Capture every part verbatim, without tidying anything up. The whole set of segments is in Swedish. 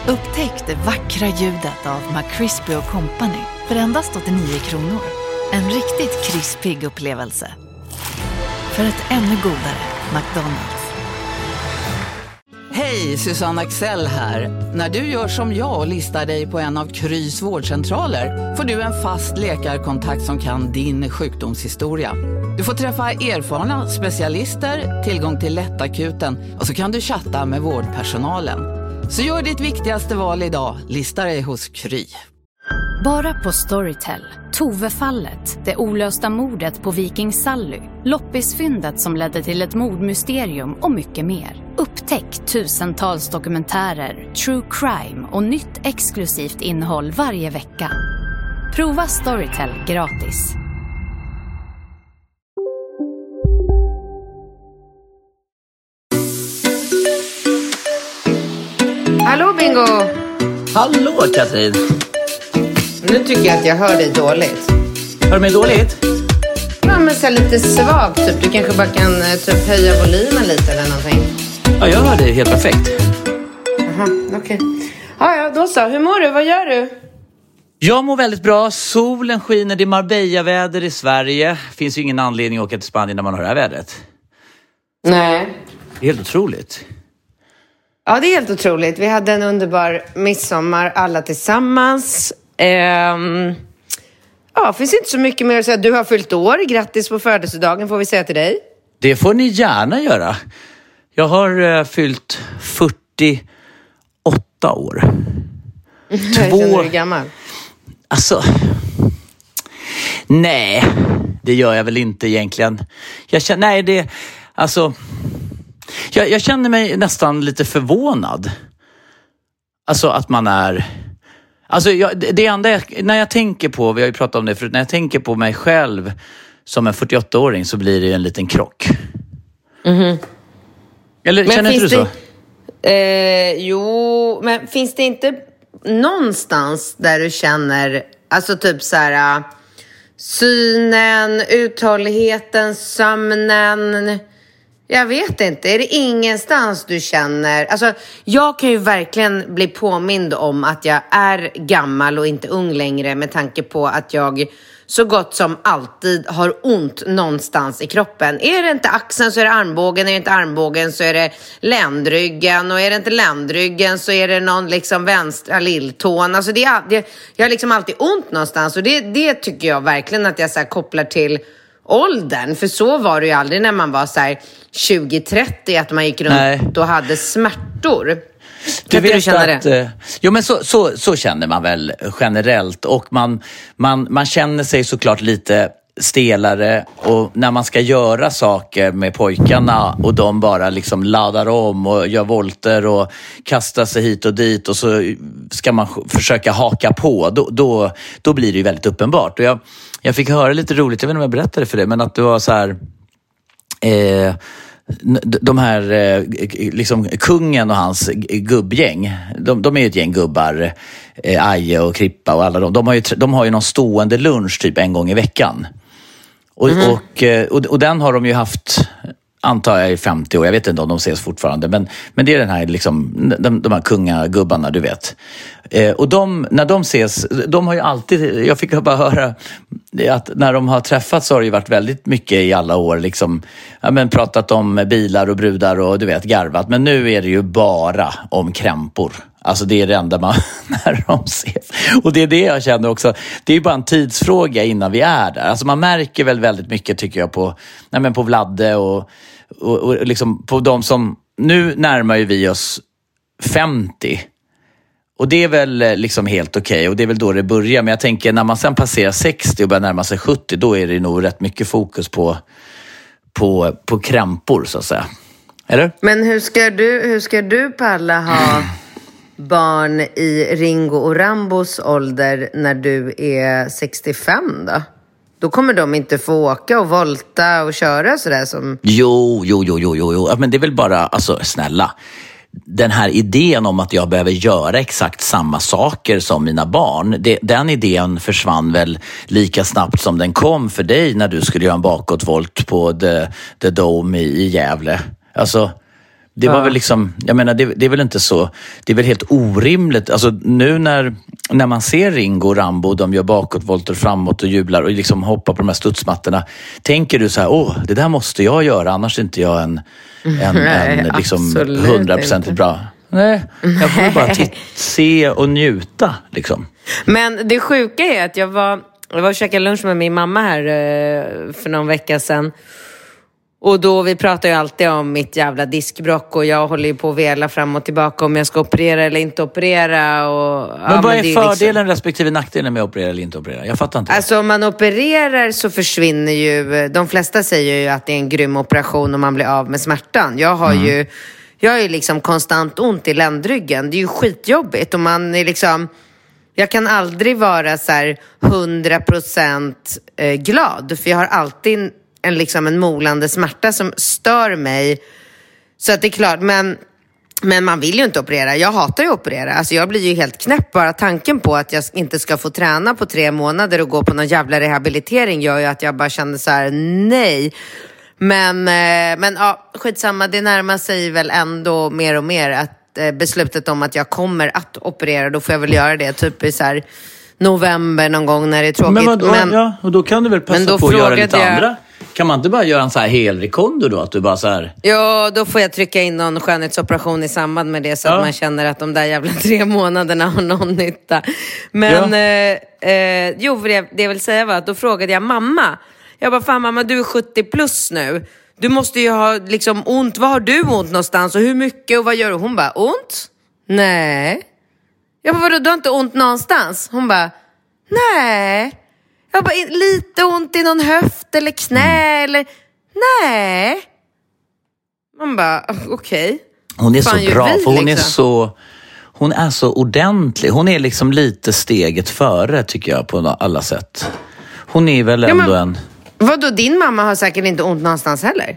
Upptäck det vackra ljudet av McCrispy och Company för endast åttionio kronor. En riktigt krispig upplevelse. För ett ännu godare McDonald's. Hej, Susanne Axel här. När du gör som jag och listar dig på en av Krys vårdcentraler får du en fast läkarkontakt som kan din sjukdomshistoria. Du får träffa erfarna specialister, tillgång till lättakuten och så kan du chatta med vårdpersonalen. Så gör ditt viktigaste val idag, lista dig hos Kry. Bara på Storytel. Tove-fallet, det olösta mordet på Viking Sally, loppisfyndet som ledde till ett mordmysterium och mycket mer. Upptäck tusentals dokumentärer, true crime och nytt exklusivt innehåll varje vecka. Prova Storytel gratis. Hallå Bingo! Hallå Katrin! Nu tycker jag att jag hör dig dåligt. Hör du mig dåligt? Ja, men så lite svagt typ. Du kanske bara kan typ höja volymen lite eller någonting. Ja, jag hör dig helt perfekt. Jaha, okej. Okay. Ja, ja, då så. Hur mår du? Vad gör du? Jag mår väldigt bra. Solen skiner. Det är Marbella-väder i Sverige. Finns ju ingen anledning att åka till Spanien när man har det här vädret. Nej. Det är helt otroligt. Ja, det är helt otroligt. Vi hade en underbar midsommar alla tillsammans. Ehm, ja, finns inte så mycket mer att säga. Du har fyllt år. Grattis på födelsedagen får vi säga till dig. Det får ni gärna göra. Jag har uh, fyllt fyrtioåtta år. Två... Känner du gammal? Alltså... Nej, det gör jag väl inte egentligen. Jag känner... Nej, det... Alltså... Jag, jag känner mig nästan lite förvånad. Alltså att man är... Alltså jag, det enda jag, när jag tänker på, vi har ju pratat om det förut, när jag tänker på mig själv som en fyrtioåtta-åring så blir det ju en liten krock. Mm-hmm. Eller men känner inte du så? Det, eh, jo, men finns det inte någonstans där du känner, alltså typ så här, synen, uthålligheten, sömnen... Jag vet inte. Är det ingenstans du känner... Alltså, jag kan ju verkligen bli påmind om att jag är gammal och inte ung längre med tanke på att jag så gott som alltid har ont någonstans i kroppen. Är det inte axeln så är det armbågen, är det inte armbågen så är det ländryggen och är det inte ländryggen så är det någon liksom vänstra lilltån. Alltså det är, det, jag har liksom alltid ont någonstans och det, det tycker jag verkligen att jag så här kopplar till åldern, för så var det ju aldrig när man var så här tjugo trettio att man gick runt Nej. och hade smärtor. Du vet du känna att, det? Jo men så, så, så känner man väl generellt och man, man, man känner sig såklart lite stelare och när man ska göra saker med pojkarna och de bara liksom laddar om och gör volter och kastar sig hit och dit och så ska man försöka haka på, då, då, då blir det ju väldigt uppenbart. Och jag, jag fick höra lite roligt, jag vet inte om jag berättade för det, men att det var så här eh, de här liksom kungen och hans gubbgäng, de, de är ju ett gäng gubbar, eh, Aje och Krippa och alla de, de har ju, de har ju någon stående lunch typ en gång i veckan. Och, mm. och, och, och den har de ju haft, antar jag, i femtio år. Jag vet inte om de ses fortfarande. Men, men det är den här, liksom, de, de här kungagubbarna, du vet. Eh, och de, när de ses, de har ju alltid, jag fick bara höra att när de har träffats så har det ju varit väldigt mycket i alla år. Liksom, ja, men pratat om bilar och brudar och du vet, garvat. Men nu är det ju bara om krämpor. Alltså det är det enda man när de ses. Och det är det jag känner också. Det är ju bara en tidsfråga innan vi är där. Alltså man märker väl väldigt mycket tycker jag på, nej men på Vladde och, och, och liksom på de som, nu närmar ju vi oss femtio. Och det är väl liksom helt okej okay, och det är väl då det börjar. Men jag tänker när man sen passerar sextio och börjar närma sig sjuttio, då är det nog rätt mycket fokus på, på, på krämpor så att säga. Eller? Men hur ska du, hur ska du Palla ha barn i Ringo och Rambos ålder när du är sextiofem då? Då kommer de inte få åka och volta och köra sådär som... Jo, jo, jo, jo, jo, jo. Men det är väl bara, alltså snälla. Den här idén om att jag behöver göra exakt samma saker som mina barn, det, den idén försvann väl lika snabbt som den kom för dig när du skulle göra en bakåtvolt på The, the Dome i, i Gävle. Alltså, Det var ja. väl liksom, jag menar det, det är väl inte så, det är väl helt orimligt. Alltså nu när, när man ser Ringo och Rambo, de gör bakåtvolter framåt och jublar och liksom hoppar på de här studsmattorna. Tänker du så här, åh, det där måste jag göra, annars är inte jag en, en, Nej, en liksom hundraprocentigt bra. Nej, jag får bara titt, se och njuta liksom. Men det sjuka är att jag var, jag var och käkade lunch med min mamma här för någon vecka sedan. Och då, vi pratar ju alltid om mitt jävla diskbrock och jag håller ju på att vela fram och tillbaka om jag ska operera eller inte operera. Och, men ja, vad men är fördelen liksom... respektive nackdelen med att operera eller inte operera? Jag fattar inte. Alltså om man opererar så försvinner ju, de flesta säger ju att det är en grym operation om man blir av med smärtan. Jag har mm. ju, jag har ju liksom konstant ont i ländryggen. Det är ju skitjobbigt och man är liksom... Jag kan aldrig vara så här hundra procent glad. För jag har alltid en, liksom en molande smärta som stör mig. Så att det är klart. Men, men man vill ju inte operera. Jag hatar ju att operera. Alltså jag blir ju helt knäpp. Bara tanken på att jag inte ska få träna på tre månader och gå på någon jävla rehabilitering gör ju att jag bara känner så här: nej. Men, men ja, skitsamma. Det närmar sig väl ändå mer och mer att beslutet om att jag kommer att operera, då får jag väl göra det typ i så här november någon gång när det är tråkigt. Men, vadå, men ja, och då kan du väl passa på att göra lite jag... andra? Kan man inte bara göra en så här helrekondo då? Att du bara så här... Ja, då får jag trycka in någon skönhetsoperation i samband med det så ja. Att man känner att de där jävla tre månaderna har någon nytta. Men, ja. eh, eh, jo, det, det jag vill säga var att då frågade jag mamma. Jag bara, fan mamma, du är sjuttio plus nu. Du måste ju ha liksom ont. Vad har du ont någonstans? Och hur mycket? Och vad gör du? Hon bara, ont? Nej. Jag bara, vadå? Du har inte ont någonstans? Hon bara, nej. Jag bara, lite ont i någon höft eller knä eller... Nej. Man bara, okej. Okay. Hon är Fan, så bra, vi, för hon liksom. är så... Hon är så ordentlig. Hon är liksom lite steget före, tycker jag, på alla sätt. Hon är väl ändå ja, men... en... Vadå, din mamma har säkert inte ont någonstans heller?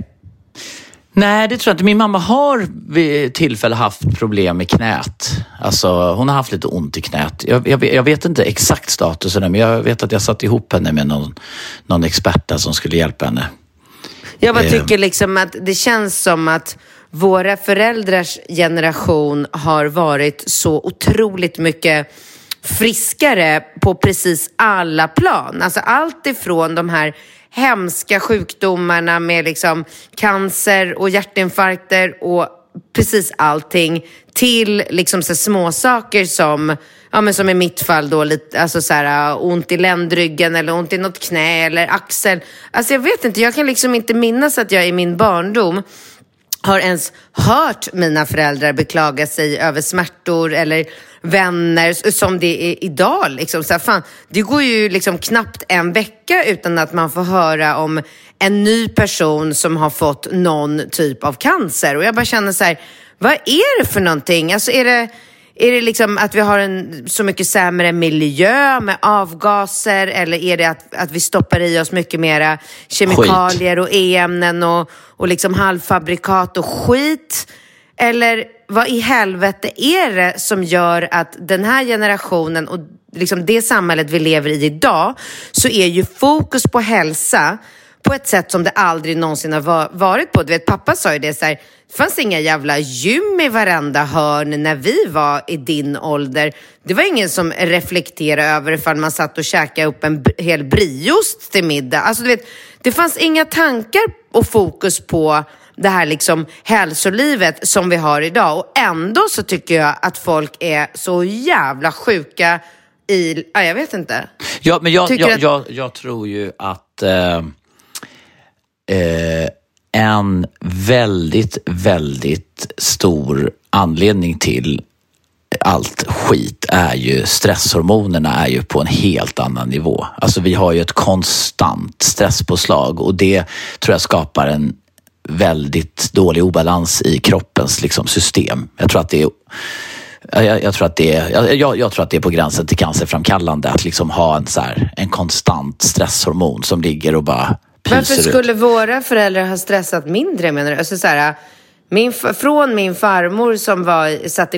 Nej, det tror jag inte. Min mamma har vid tillfälle haft problem med knät. Alltså, hon har haft lite ont i knät. Jag, jag, jag vet inte exakt statusen, men jag vet att jag satt ihop henne med någon, någon expert som skulle hjälpa henne. Jag bara tycker liksom att det känns som att våra föräldrars generation har varit så otroligt mycket friskare på precis alla plan. Alltså allt ifrån de här hemska sjukdomarna med liksom cancer och hjärtinfarkter och precis allting till liksom så små saker som ja men som i mitt fall då lite alltså så här ont i ländryggen eller ont i något knä eller axel. Alltså jag vet inte, jag kan liksom inte minnas att jag i min barndom har ens hört mina föräldrar beklaga sig över smärtor eller vänner som det är idag. Liksom. Så här, fan, det går ju liksom knappt en vecka utan att man får höra om en ny person som har fått någon typ av cancer. Och jag bara känner så här, vad är det för någonting? Alltså är det... Är det liksom att vi har en så mycket sämre miljö med avgaser eller är det att, att vi stoppar i oss mycket mera kemikalier skit. Och e-ämnen och, och liksom halvfabrikat och skit? Eller vad i helvete är det som gör att den här generationen och liksom det samhället vi lever i idag så är ju fokus på hälsa på ett sätt som det aldrig någonsin har varit på. Du vet, pappa sa ju det så här, det fanns inga jävla gym i varenda hörn när vi var i din ålder. Det var ingen som reflekterade över ifall man satt och käkade upp en hel briost till middag. Alltså du vet, det fanns inga tankar och fokus på det här liksom hälsolivet som vi har idag. Och ändå så tycker jag att folk är så jävla sjuka i, ja, jag vet inte. Ja, men jag, jag, att... jag, jag tror ju att eh, eh, en väldigt, väldigt stor anledning till allt skit är ju stresshormonerna är ju på en helt annan nivå. Alltså vi har ju ett konstant stresspåslag och det tror jag skapar en väldigt dålig obalans i kroppens liksom, system. Jag tror att det är jag, jag tror att det är jag, jag tror att det är på gränsen till cancerframkallande att liksom ha en så här, en konstant stresshormon som ligger och bara pyser. Varför skulle ut. Våra föräldrar ha stressat mindre, menar du? Alltså så här, min, från min farmor som var, satt i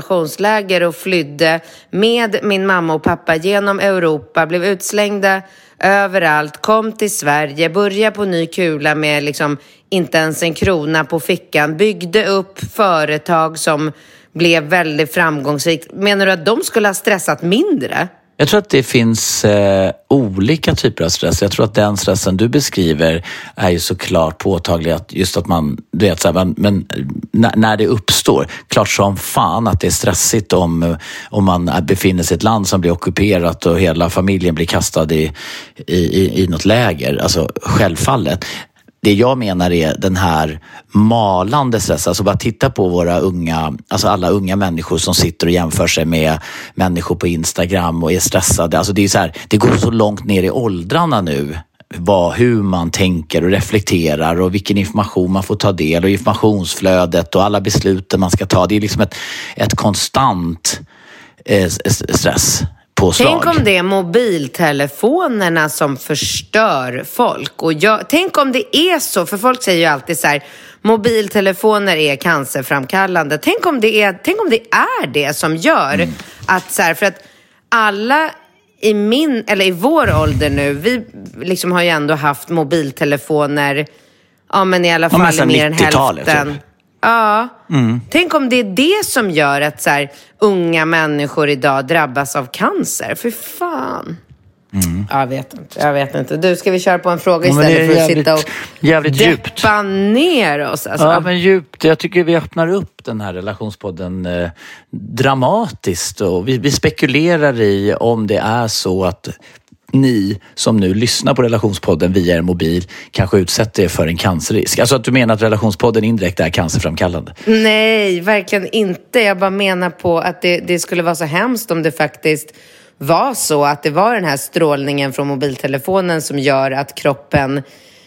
koncentrationsläger och flydde med min mamma och pappa genom Europa, blev utslängda överallt, kom till Sverige, börja på ny kula med liksom inte ens en krona på fickan, byggde upp företag som blev väldigt framgångsrikt. Menar du att de skulle ha stressat mindre? Jag tror att det finns eh, olika typer av stress. Jag tror att den stressen du beskriver är ju såklart påtaglig att just att man, du vet så här, men, men när, när det uppstår, klart som fan att det är stressigt om, om man befinner sig i ett land som blir ockuperat och hela familjen blir kastad i, i, i, i något läger. Alltså självfallet. Det jag menar är den här malande stressen. Alltså bara titta på våra unga, alltså alla unga människor som sitter och jämför sig med människor på Instagram och är stressade. Alltså det är så här, det går så långt ner i åldrarna nu. Vad, hur man tänker och reflekterar och vilken information man får ta del och informationsflödet och alla besluten man ska ta. Det är liksom ett, ett konstant eh, stress. Påslag. Tänk om det är mobiltelefonerna som förstör folk. Och jag, tänk om det är så, för folk säger ju alltid så här, mobiltelefoner är cancerframkallande. Tänk om det är, tänk om det, är det som gör mm. att så här, för att alla i min, eller i vår ålder nu, vi liksom har ju ändå haft mobiltelefoner, ja men i alla fall ja, mer än hälften. Typ. Ja, mm. Tänk om det är det som gör att så här, unga människor idag drabbas av cancer. För fan. Mm. Jag vet inte, jag vet inte. Du, ska vi köra på en fråga istället ja, för att jävligt, sitta och jävligt deppa ner oss? Alltså. Ja, men djupt. Jag tycker vi öppnar upp den här relationspodden eh, dramatiskt. Och vi, vi spekulerar i om det är så att ni som nu lyssnar på relationspodden via er mobil kanske utsätter er för en cancerrisk. Alltså att du menar att relationspodden indirekt är cancerframkallande? Nej, verkligen inte. Jag bara menar på att det, det skulle vara så hemskt om det faktiskt var så att det var den här strålningen från mobiltelefonen som gör att kroppen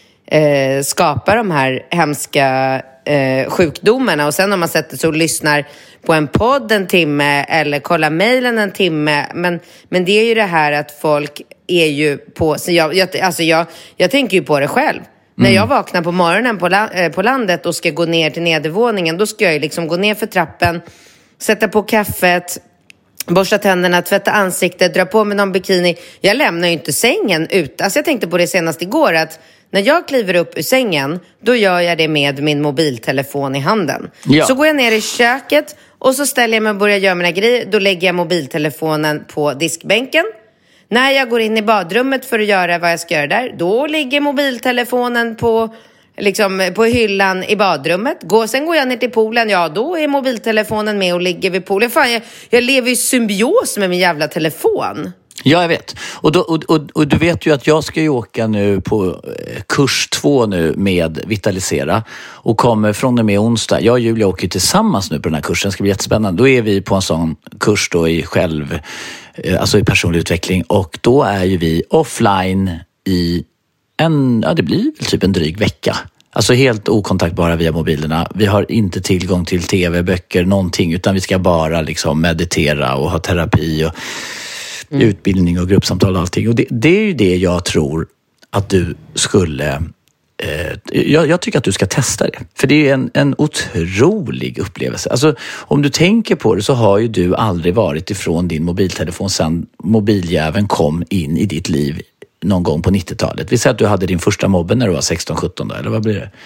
eh, skapar de här hemska eh, sjukdomarna. Och sen om man sätter sig och lyssnar på en podd en timme eller kollar mejlen en timme. Men, men det är ju det här att folk är ju på... Så jag, jag, alltså jag, jag tänker ju på det själv. Mm. När jag vaknar på morgonen på, la, eh, på landet och ska gå ner till nedervåningen, då ska jag ju liksom gå ner för trappen, sätta på kaffet, borsta tänderna, tvätta ansiktet, dra på mig någon bikini. Jag lämnar ju inte sängen ut. Alltså jag tänkte på det senast igår att när jag kliver upp ur sängen, då gör jag det med min mobiltelefon i handen. Ja. Så går jag ner i köket och så ställer jag mig och börjar göra mina grejer. Då lägger jag mobiltelefonen på diskbänken. När jag går in i badrummet för att göra vad jag ska göra där, då ligger mobiltelefonen på, liksom, på hyllan i badrummet. Gå, sen går jag ner till poolen, ja då är mobiltelefonen med och ligger vid poolen. Fan, jag, jag lever i symbios med min jävla telefon. Ja, jag vet. Och, då, och, och, och du vet ju att jag ska ju åka nu på kurs två nu med Vitalisera och kommer från och med onsdag. Jag och Julia åker tillsammans nu på den här kursen. Det ska bli jättespännande. Då är vi på en sån kurs då i själv, alltså i personlig utveckling. Och då är ju vi offline i en, ja det blir väl typ en dryg vecka. Alltså helt okontaktbara via mobilerna. Vi har inte tillgång till tv, böcker, någonting. Utan vi ska bara liksom meditera och ha terapi och Mm. utbildning och gruppsamtal och allting. Och det, det är ju det jag tror att du skulle... Eh, jag, jag tycker att du ska testa det. För det är en, en otrolig upplevelse. Alltså, om du tänker på det så har ju du aldrig varit ifrån din mobiltelefon sedan mobiljäveln kom in i ditt liv någon gång på nittiotalet. Vi säger att du hade din första mobben när du var sexton sjutton då, eller vad blir det?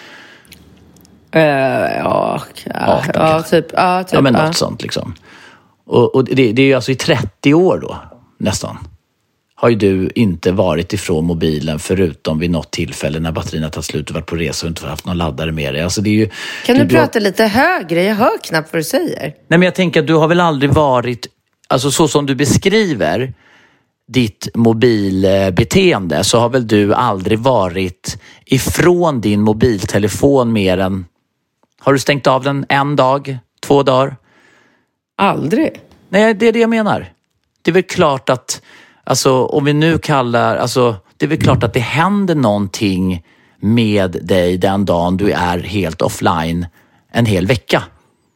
Uh, ja, ja, ja, typ, ja, typ. Ja, men något ja. sånt liksom. Och, och det, det är ju alltså i trettio år då. Nästan. Har ju du inte varit ifrån mobilen förutom vid något tillfälle när batterierna tagit slut och varit på resa och inte haft någon laddare med dig. Alltså det är ju, kan du, du prata har... lite högre? Jag hör knappt vad du säger. Nej, men jag tänker att du har väl aldrig varit, alltså så som du beskriver ditt mobilbeteende, så har väl du aldrig varit ifrån din mobiltelefon mer än, har du stängt av den en dag, två dagar? Aldrig. Nej, det är det jag menar. Det är väl klart att, alltså om vi nu kallar, alltså det är väl klart att det händer någonting med dig den dagen du är helt offline en hel vecka.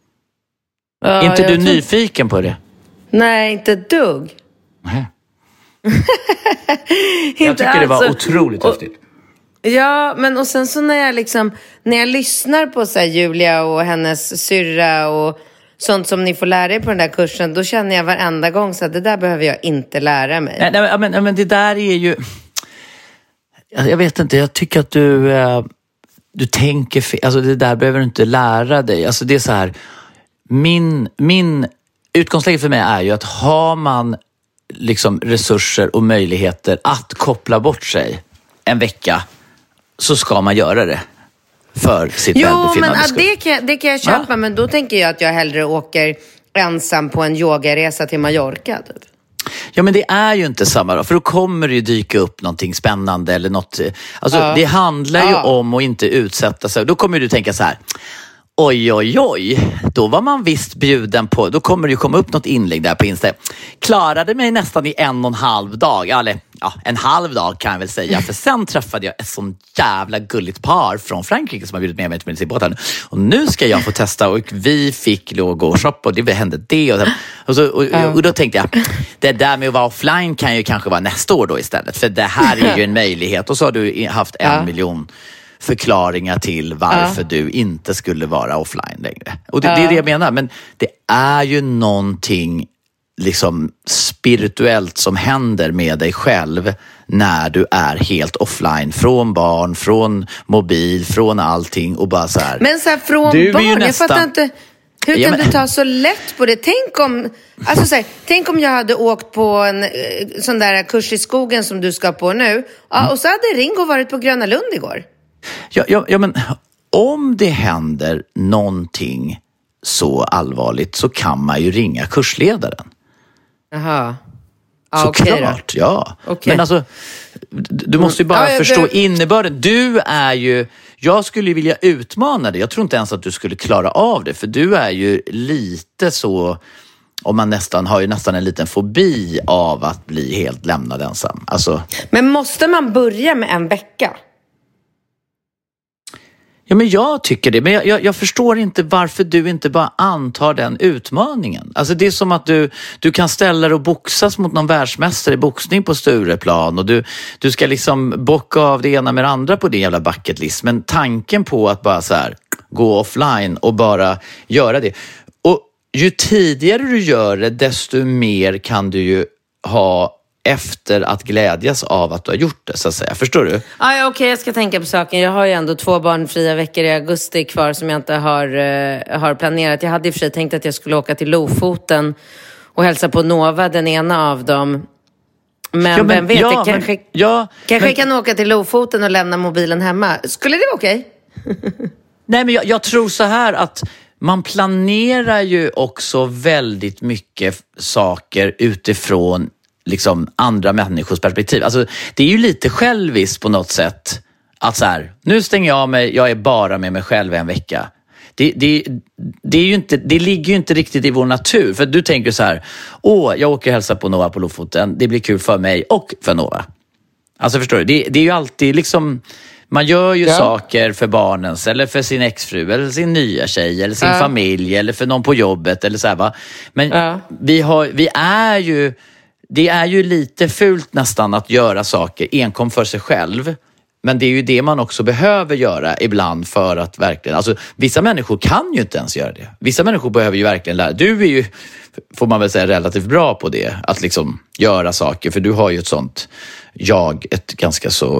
Ja, är inte du tror... nyfiken på det? Nej, inte ett dugg. Nej. Jag tycker det var alltså otroligt och, häftigt. Ja, men och sen så när jag liksom, när jag lyssnar på så här Julia och hennes syrra och sånt som ni får lära er på den där kursen, då känner jag varenda gång så att det där behöver jag inte lära mig. Nej, nej men, men det där är ju... Jag vet inte, jag tycker att du, eh, du tänker fel. Alltså det där behöver du inte lära dig. Alltså det är så här, min, min utgångsläge för mig är ju att har man liksom resurser och möjligheter att koppla bort sig en vecka, så ska man göra det för sitt jo, välbefinnande. Jo, men det kan, det kan jag köpa, ja. Men då tänker jag att jag hellre åker ensam på en yogaresa till Mallorca typ. Ja, men det är ju inte samma då, för då kommer det ju dyka upp någonting spännande eller något. Alltså ja. Det handlar ju ja. om att inte utsätta sig. Då kommer du tänka så här: oj, oj, oj, då var man visst bjuden på, då kommer det ju komma upp något inlägg där på Insta. Klarade mig nästan i en och en halv dag, eller ja, en halv dag kan jag väl säga, för sen träffade jag ett sån jävla gulligt par från Frankrike som har bjudit med mig till medicinbåten. Och nu ska jag få testa, och vi fick lov att gå och shoppa, och det hände det. Och, och, så, och, och då tänkte jag, det där med att vara offline kan ju kanske vara nästa år då istället, för det här är ju en möjlighet. Och så har du haft en ja. miljon förklaringar till varför ja. du inte skulle vara offline längre. Och det, ja. det är det jag menar. Men det är ju någonting liksom spirituellt som händer med dig själv när du är helt offline. Från barn, från mobil, från allting och bara så här. Men så här, från du barn, nästan... jag fattar inte. Hur kan ja, men... du ta så lätt på det? Tänk om, alltså så här, tänk om jag hade åkt på en sån där kurs i skogen som du ska på nu. Ja, mm. Och så hade Ringo varit på Gröna Lund igår. Ja, ja, ja, men om det händer någonting så allvarligt så kan man ju ringa kursledaren. Jaha. Ah, så okay klart, då. ja. Okay. Men alltså, du måste ju bara mm. ja, förstå det... innebörden. Du är ju, jag skulle ju vilja utmana dig. Jag tror inte ens att du skulle klara av det. För du är ju lite så, om man nästan har ju nästan en liten fobi av att bli helt lämnad ensam. Alltså... Men måste man börja med en vecka? Ja, men jag tycker det. Men jag, jag, jag förstår inte varför du inte bara antar den utmaningen. Alltså det är som att du, du kan ställa dig och boxas mot någon världsmästare i boxning på Stureplan. Och du, du ska liksom bocka av det ena med det andra på din jävla bucket list. Men tanken på att bara så här gå offline och bara göra det. Och ju tidigare du gör det, desto mer kan du ju ha efter att glädjas av att du har gjort det, så att säga. Förstår du? Ja, okej, okay, jag ska tänka på saken. Jag har ju ändå två barnfria veckor i augusti kvar som jag inte har, uh, har planerat. Jag hade i och för sig tänkt att jag skulle åka till Lofoten och hälsa på Nova, den ena av dem. Men, ja, men vem vet, ja, jag kanske, men, ja, kanske men, kan åka till Lofoten och lämna mobilen hemma. Skulle det vara okej? Okay? Nej, men jag, jag tror så här att man planerar ju också väldigt mycket saker utifrån liksom andra människors perspektiv. Alltså, det är ju lite själviskt på något sätt att så här, nu stänger jag av mig, jag är bara med mig själv en vecka. Det, det, det, är ju inte, det ligger ju inte riktigt i vår natur. För du tänker så här, åh, jag åker och hälsa på Nova på Lofoten. Det blir kul för mig och för Nova. Alltså förstår du, det, det är ju alltid liksom, man gör ju ja. saker för barnens eller för sin exfru eller sin nya tjej eller sin ja. familj eller för någon på jobbet eller så här, va. Men ja. vi, har, vi är ju Det är ju lite fult nästan att göra saker enkom för sig själv. Men det är ju det man också behöver göra ibland för att verkligen... Alltså, vissa människor kan ju inte ens göra det. Vissa människor behöver ju verkligen lära. Du är ju, får man väl säga, relativt bra på det. Att liksom göra saker. För du har ju ett sånt jag, ett ganska så...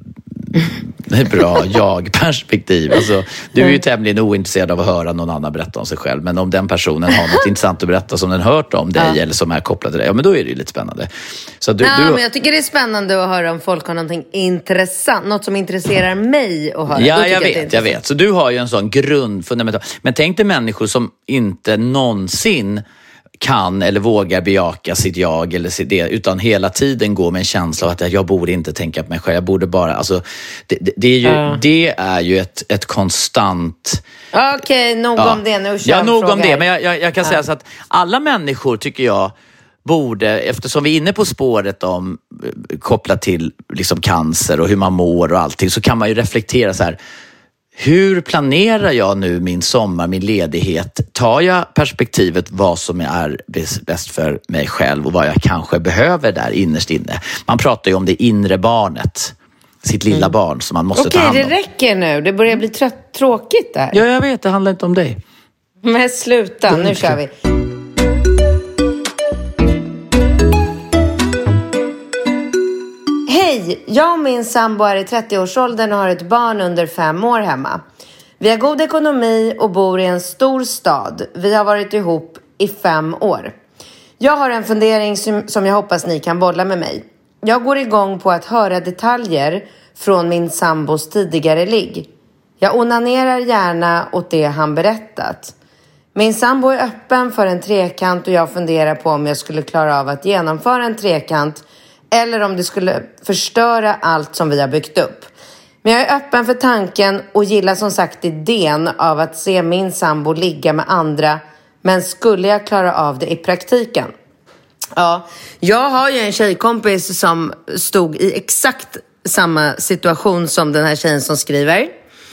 bra jag-perspektiv. Alltså, du är ju tämligen ointresserad av att höra någon annan berätta om sig själv. Men om den personen har något intressant att berätta som den hört om dig ja. eller som är kopplad till dig, ja, men då är det ju lite spännande. Så du, ja, du... men jag tycker det är spännande att höra om folk har någonting intressant. Något som intresserar mig att höra. Ja, jag vet, jag vet. Så du har ju en sån grund fundamental. Men tänk dig människor som inte någonsin kan eller vågar bejaka sitt jag eller sitt det, utan hela tiden går med en känsla av att jag borde inte tänka på mig själv, jag borde bara, alltså det, det, det är ju, uh. det är ju ett, ett konstant... Okej, okay, nog ja. om det nu. Ja, nog om det, men jag, jag, jag kan uh. säga så att alla människor tycker jag borde, eftersom vi är inne på spåret om kopplat till liksom cancer och hur man mår och allting, så kan man ju reflektera så här: hur planerar jag nu min sommar, min ledighet? Tar jag perspektivet vad som är bäst för mig själv och vad jag kanske behöver där innerst inne? Man pratar ju om det inre barnet, sitt lilla mm. barn som man måste Okej, ta hand om. Okej, det räcker nu. Det börjar bli trött, tråkigt där. Ja, jag vet. Det handlar inte om dig. Men sluta, nu kör vi. Hej, jag och min sambo är i trettioårsåldern och har ett barn under fem år hemma. Vi har god ekonomi och bor i en stor stad. Vi har varit ihop i fem år. Jag har en fundering som, som jag hoppas ni kan bolla med mig. Jag går igång på att höra detaljer från min sambos tidigare ligg. Jag onanerar gärna åt det han berättat. Min sambo är öppen för en trekant och jag funderar på om jag skulle klara av att genomföra en trekant eller om det skulle förstöra allt som vi har byggt upp. Men jag är öppen för tanken och gillar som sagt idén av att se min sambo ligga med andra. Men skulle jag klara av det i praktiken? Ja, jag har ju en tjejkompis som stod i exakt samma situation som den här tjejen som skriver.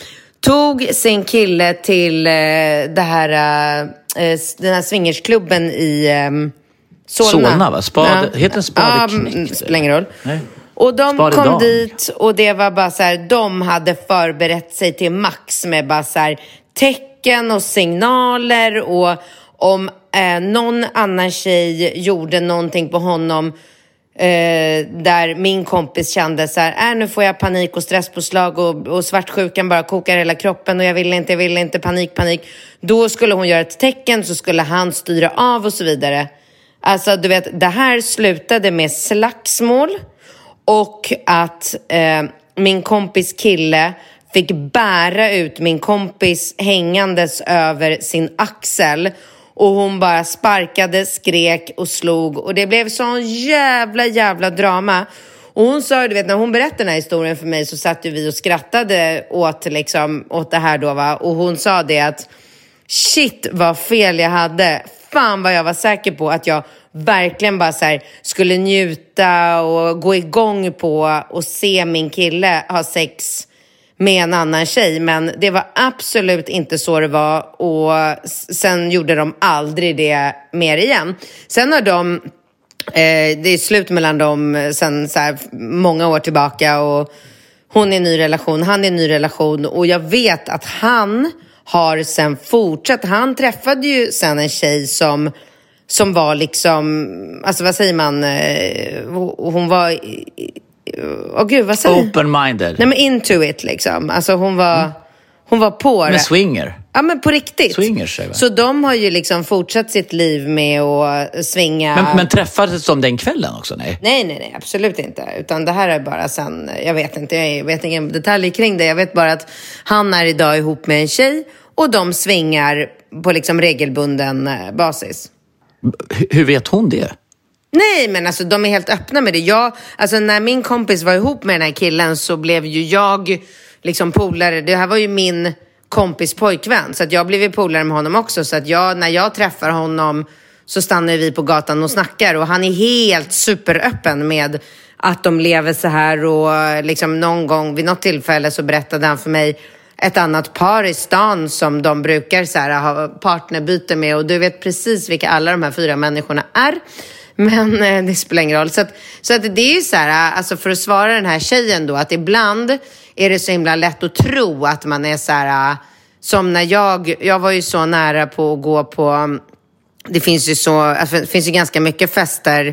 Tog sin kille till eh, det här, eh, den här swingersklubben i eh, Solna. Solna va? Spade, ja. Heter den Spadeknick? Ja, spelar ingen roll. Nej. Och de Spade kom dam. dit och det var bara så här, de hade förberett sig till max med bara så här tecken och signaler och om eh, någon annan tjej gjorde någonting på honom eh, där min kompis kände så här, äh, nu får jag panik och stresspåslag och, och svartsjukan bara kokar hela kroppen och jag vill inte, jag vill inte, panik, panik. Då skulle hon göra ett tecken, så skulle han styra av och så vidare. Alltså du vet, det här slutade med slagsmål och att eh, min kompis kille fick bära ut min kompis hängandes över sin axel. Och hon bara sparkade, skrek och slog. Och det blev sån jävla, jävla drama. Och hon sa, du vet, när hon berättade den här historien för mig så satt ju vi och skrattade åt, liksom, åt det här då va. Och hon sa det att shit vad fel jag hade. Fan vad jag var säker på att jag verkligen bara så här skulle njuta och gå igång på och se min kille ha sex med en annan tjej. Men det var absolut inte så det var. Och sen gjorde de aldrig det mer igen. Sen har de, eh, det är slut mellan dem sen så här många år tillbaka. Och hon är i en ny relation, han är i en ny relation. Och jag vet att han har sen fortsatt. Han träffade ju sen en tjej som... Som var liksom, alltså vad säger man, hon var, åh oh gud vad säger open-minded. Nej men into it liksom, alltså hon var, mm. hon var på det. Men swinger. Ja men på riktigt. Swingers, så de har ju liksom fortsatt sitt liv med att svinga. Men, men träffades de den kvällen också, nej? Nej, nej, nej, absolut inte. Utan det här är bara sen, jag vet inte, jag vet ingen detalj kring det. Jag vet bara att han är idag ihop med en tjej och de svingar på liksom regelbunden basis. Hur vet hon det? Nej, men alltså de är helt öppna med det. Jag, alltså när min kompis var ihop med den här killen så blev ju jag liksom polare. Det här var ju min kompis pojkvän. Så att jag blev ju polare med honom också. Så att jag, när jag träffar honom så stannar vi på gatan och snackar. Och han är helt superöppen med att de lever så här. Och liksom någon gång vid något tillfälle så berättade han för mig ett annat par i stan som de brukar så här, ha partnerbyte med. Och du vet precis vilka alla de här fyra människorna är. Men eh, det spelar ingen roll. Så, att, så att det är ju så här, alltså för att svara den här tjejen då, att ibland är det så himla lätt att tro att man är så här, som när jag, jag var ju så nära på att gå på, det finns ju så, alltså, det finns ju ganska mycket fester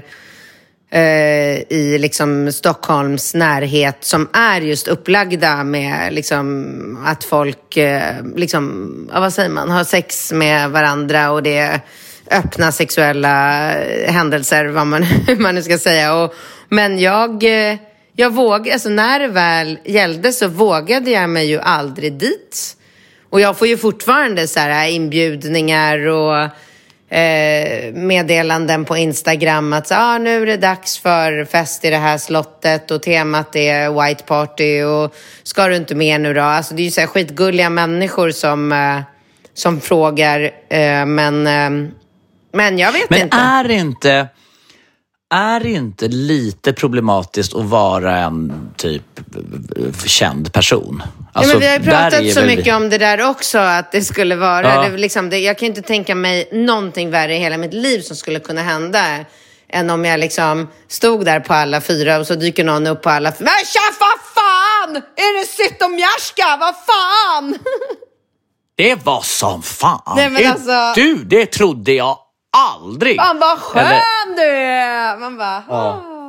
i liksom Stockholms närhet som är just upplagda med liksom att folk liksom, vad säger man, har sex med varandra och det är öppna sexuella händelser, vad man, man nu ska säga. Och, men jag, jag vågade, alltså när det väl gällde så vågade jag mig ju aldrig dit. Och jag får ju fortfarande så här inbjudningar och Eh, meddelanden på Instagram att ah, nu är det dags för fest i det här slottet och temat är white party och ska du inte med nu då? Alltså det är ju så här skitgulliga människor som, eh, som frågar eh, men, eh, men jag vet men inte. Men är inte är det inte lite problematiskt att vara en typ känd person? Alltså, ja, men vi har ju pratat så väl... mycket om det där också, att det skulle vara ja. det, liksom, det, jag kan inte tänka mig någonting värre i hela mitt liv som skulle kunna hända än om jag liksom stod där på alla fyra och så dyker någon upp på alla fyra. Men tja, vad fan! Är det Zytomierska? Vad fan? Det var som fan. Nej, men alltså... Du, det trodde jag aldrig. Man vad skön Eller... du är. Man bara, ja.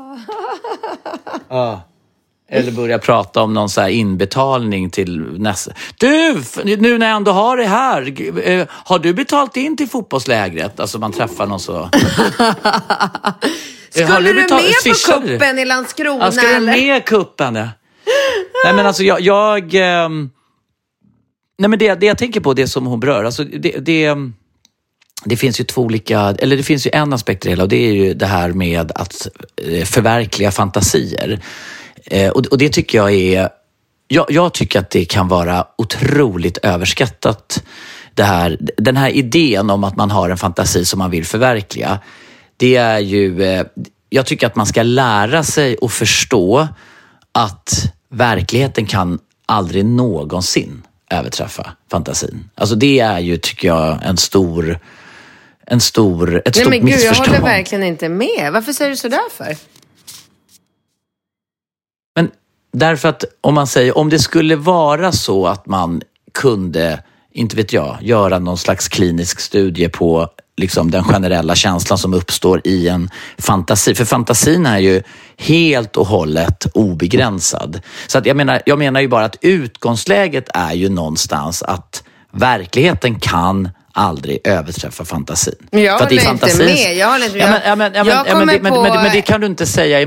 Ja. Eller börja prata om någon så här inbetalning till nästa. Du, nu när jag ändå har det här, har du betalt in till fotbollslägret? Alltså man träffar någon så. Skulle har du, du betalt... med Swishar på kuppen du? I Landskrona? Ja, ska du eller? med kuppen? Ja. Nej men alltså jag... jag ähm... Nej men det, det jag tänker på, det som hon berör. Alltså det... det Det finns ju två olika, eller det finns ju en aspekt i det hela, och det är ju det här med att förverkliga fantasier. Eh, och, och det tycker jag är, jag, jag tycker att det kan vara otroligt överskattat. Det här, den här idén om att man har en fantasi som man vill förverkliga. Det är ju, eh, jag tycker att man ska lära sig och förstå att verkligheten kan aldrig någonsin överträffa fantasin. Alltså det är ju, tycker jag, en stor... En stor, ett Nej, stort men gud, missförstånd. jag håller verkligen inte med. Varför säger du så där för? Men därför att om man säger, om det skulle vara så att man kunde, inte vet jag, göra någon slags klinisk studie på liksom den generella känslan som uppstår i en fantasi. För fantasin är ju helt och hållet obegränsad. Så att jag menar, jag menar ju bara att utgångsläget är ju någonstans att verkligheten kan aldrig överträffa fantasin. Men jag För att håller i fantasin... inte med. Jag håller inte med. Ja, men, ja, men, ja, men, jag ja, men, kommer det, men, på... men, men det kan du inte säga.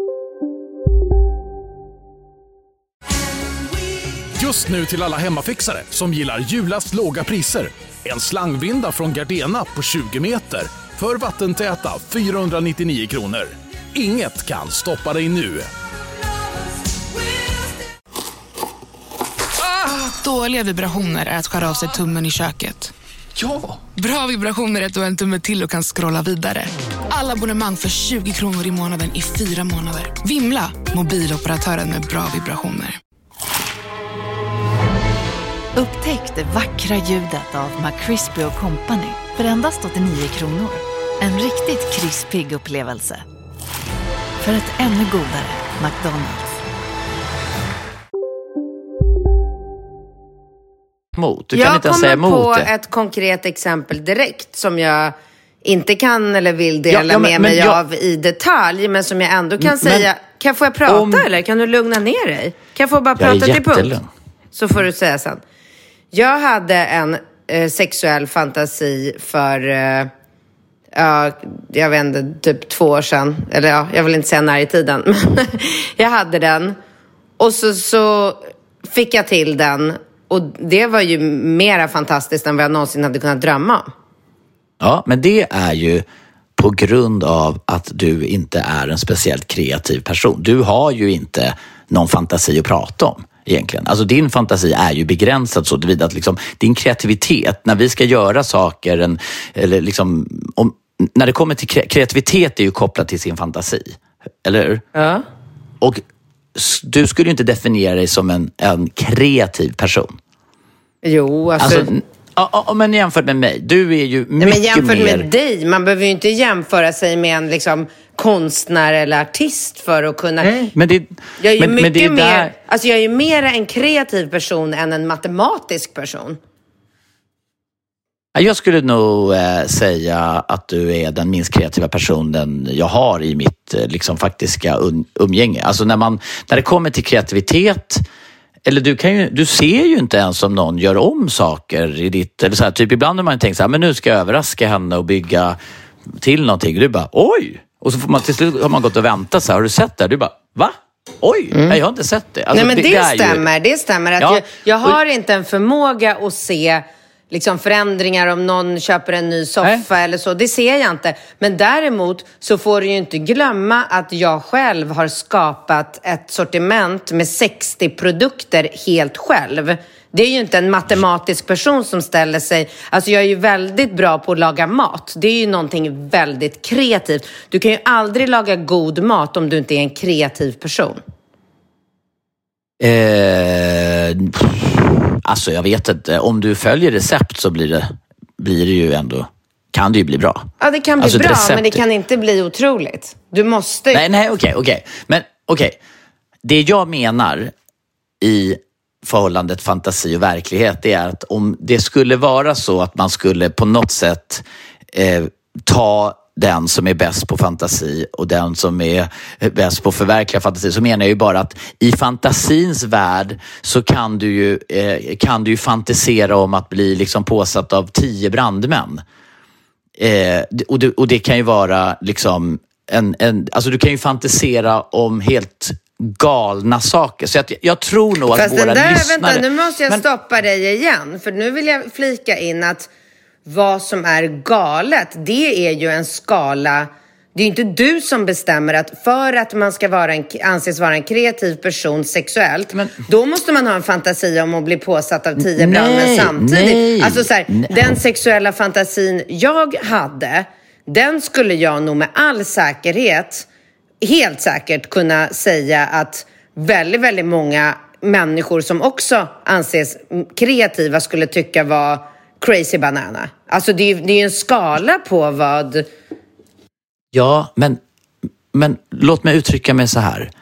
Just nu till alla hemmafixare som gillar julast låga priser. En slangvinda från Gardena på tjugo meter för vattentäta fyrahundranittionio kronor. Inget kan stoppa dig nu. Dåliga vibrationer är att skära av sig tummen i köket. Ja! Bra vibrationer är att du har en tumme till och kan scrolla vidare. Alla abonnemang för tjugo kronor i månaden i fyra månader. Vimla! Mobiloperatören med bra vibrationer. Upptäck det vackra ljudet av McCrispy och Company för endast åttionio kronor. En riktigt krispig upplevelse. För ett ännu godare McDonald's. Mot. Du jag kan inte ens säga kommer emot på det. ett konkret exempel direkt som jag inte kan eller vill dela Ja, ja, men- med men mig jag- av i detalj, men som jag ändå kan Men- säga. Kan får jag prata om- eller kan du lugna ner dig? Kan jag få bara Jag är prata till punkt? jättelugn. Så får du säga sen. Jag hade en eh, sexuell fantasi för, eh, ja, jag vet inte, typ två år sedan. Eller ja, jag vill inte säga när i tiden. Men jag hade den. Och så, så fick jag till den. Och det var ju mera fantastiskt än vad jag någonsin hade kunnat drömma om. Ja, men det är ju på grund av att du inte är en speciellt kreativ person. Du har ju inte någon fantasi att prata om egentligen. Alltså din fantasi är ju begränsad så tillvida att liksom, din kreativitet, när vi ska göra saker, en, eller liksom, om, när det kommer till kre- kreativitet är ju kopplat till sin fantasi. Eller hur? Ja. Och s- du skulle ju inte definiera dig som en, en kreativ person. Jo, alltså... Alltså, ja, ja, men jämfört med mig, du är ju mycket Nej, men jämfört mer... med dig, man behöver ju inte jämföra sig med en liksom, konstnär eller artist för att kunna... Nej, men det, Jag är ju men, mycket men det är mer, där... alltså jag är ju mer en kreativ person än en matematisk person. Jag skulle nog eh, säga att du är den minst kreativa personen jag har i mitt eh, liksom, faktiska um, umgänge. Alltså när, man, när det kommer till kreativitet, eller du, kan ju, du ser ju inte ens om någon gör om saker i ditt, eller så här, typ ibland har man tänkt så här, men nu ska jag överraska henne och bygga till någonting. Och du bara, oj! Och så får man till slut har man gått och väntat så här, har du sett det? Du bara, va? Oj, mm. nej, jag har inte sett det. Alltså, Nej, men det, det, det stämmer. Ju... Det stämmer. Att Ja. jag, jag har inte en förmåga att se liksom, förändringar om någon köper en ny soffa Nej. eller så. Det ser jag inte. Men däremot så får du ju inte glömma att jag själv har skapat ett sortiment med sextio produkter helt själv. Det är ju inte en matematisk person som ställer sig... Alltså jag är ju väldigt bra på att laga mat. Det är ju någonting väldigt kreativt. Du kan ju aldrig laga god mat om du inte är en kreativ person. Eh, alltså jag vet inte, om du följer recept så blir det, blir det ju ändå, kan det ju bli bra. Ja, det kan bli alltså, bra, recept... men det kan inte bli otroligt. Du måste... Nej, nej, okej, okej. Men okej, det jag menar i förhållandet fantasi och verklighet är att om det skulle vara så att man skulle på något sätt eh, ta den som är bäst på fantasi och den som är bäst på att förverkliga fantasi, så menar jag ju bara att i fantasins värld så kan du ju, eh, kan du ju fantisera om att bli liksom påsatt av tio brandmän. Eh, och, det, och det kan ju vara liksom en, en, alltså du kan ju fantisera om helt galna saker. Så jag, jag tror nog Fast att våra där, lyssnare... Vänta, nu måste jag men, stoppa dig igen. För nu vill jag flika in att vad som är galet, det är ju en skala. Det är ju inte du som bestämmer att för att man ska vara en, anses vara en kreativ person sexuellt, men, då måste man ha en fantasi om att bli påsatt av tio brandmän samtidigt. Nej, alltså så här, den sexuella fantasin jag hade, den skulle jag nog med all säkerhet, helt säkert kunna säga att väldigt, väldigt många människor som också anses kreativa skulle tycka var crazy banana. Alltså det är ju det är en skala på vad... Ja, men, men låt mig uttrycka mig så här.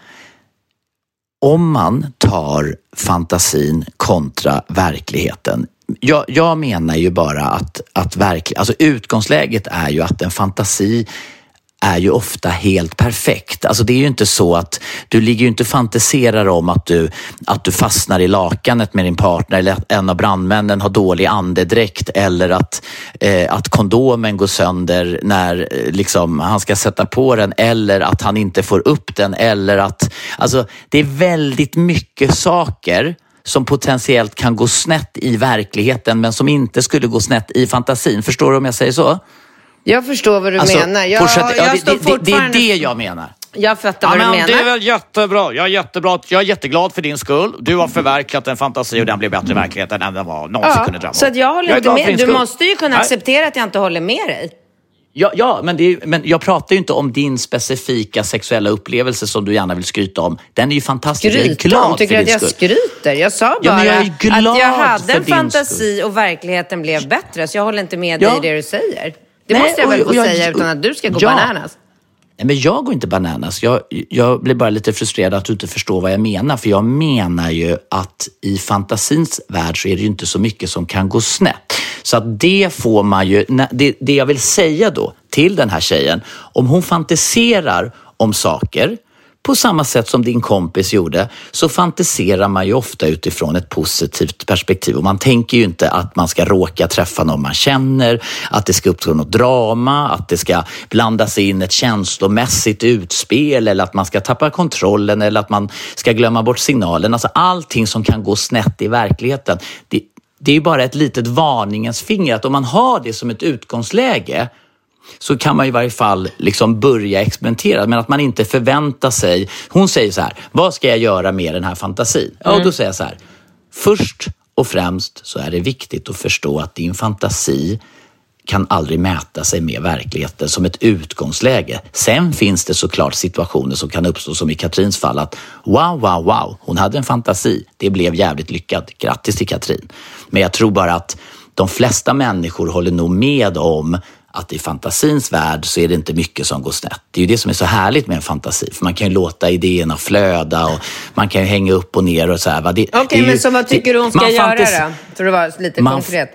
Om man tar fantasin kontra verkligheten. Jag, jag menar ju bara att, att verkl, alltså utgångsläget är ju att en fantasi är ju ofta helt perfekt. Alltså det är ju inte så att du ligger ju inte och fantiserar om att du, att du fastnar i lakanet med din partner, eller att en av brandmännen har dålig andedräkt, eller att, eh, att kondomen går sönder när eh, liksom, han ska sätta på den, eller att han inte får upp den, eller att... Alltså det är väldigt mycket saker som potentiellt kan gå snett i verkligheten men som inte skulle gå snett i fantasin. Förstår du om jag säger så? Jag förstår vad du alltså, menar. Jag, fortsätt, jag ja, står det, fortfarande... det, det är det jag menar. Jag fattar ja, vad men du menar. Det är väl jättebra. Jag är jättebra. Jag är jätteglad för din skull. Du har förverkligat en fantasi och den blev bättre i verkligheten än den var någonsin ja, kunde drömma. Så att jag håller jag inte med. Du skull. måste ju kunna Nej. acceptera att jag inte håller med dig. Ja, ja men, det är, men jag pratar ju inte om din specifika sexuella upplevelse som du gärna vill skryta om. Den är ju fantastisk. Skryta jag är glad om? Tycker du att jag skull. skryter? Jag sa bara ja, jag att jag hade en fantasi skull. och verkligheten blev bättre. Så jag håller inte med ja. dig i det du säger. Det Nej, måste jag väl och, få och jag, säga utan att du ska gå ja. bananas. Nej, men jag går inte bananas. Jag, jag blir bara lite frustrerad att du inte förstår vad jag menar. För jag menar ju att i fantasins värld så är det ju inte så mycket som kan gå snett. Så att det får man ju... Det, det jag vill säga då till den här tjejen, om hon fantiserar om saker på samma sätt som din kompis gjorde, så fantiserar man ju ofta utifrån ett positivt perspektiv. Och man tänker ju inte att man ska råka träffa någon man känner, att det ska uppstå något drama, att det ska blandas in ett känslomässigt utspel, eller att man ska tappa kontrollen, eller att man ska glömma bort signalen. Alltså allting som kan gå snett i verkligheten. Det, det är ju bara ett litet varningens finger, att om man har det som ett utgångsläge så kan man i varje fall liksom börja experimentera, men att man inte förväntar sig. Hon säger så här: vad ska jag göra med den här fantasin? Ja, och då säger jag så här: först och främst så är det viktigt att förstå att din fantasi kan aldrig mäta sig med verkligheten som ett utgångsläge. Sen finns det såklart situationer som kan uppstå, som i Katrins fall, att wow, wow, wow, hon hade en fantasi. Det blev jävligt lyckat. Grattis till Katrin. Men jag tror bara att de flesta människor håller nog med om att i fantasins värld så är det inte mycket som går snett. Det är ju det som är så härligt med en fantasi. För man kan ju låta idéerna flöda och man kan ju hänga upp och ner och så här. Okej, okay, men så vad tycker du hon ska göra då? För det var lite man, konkret.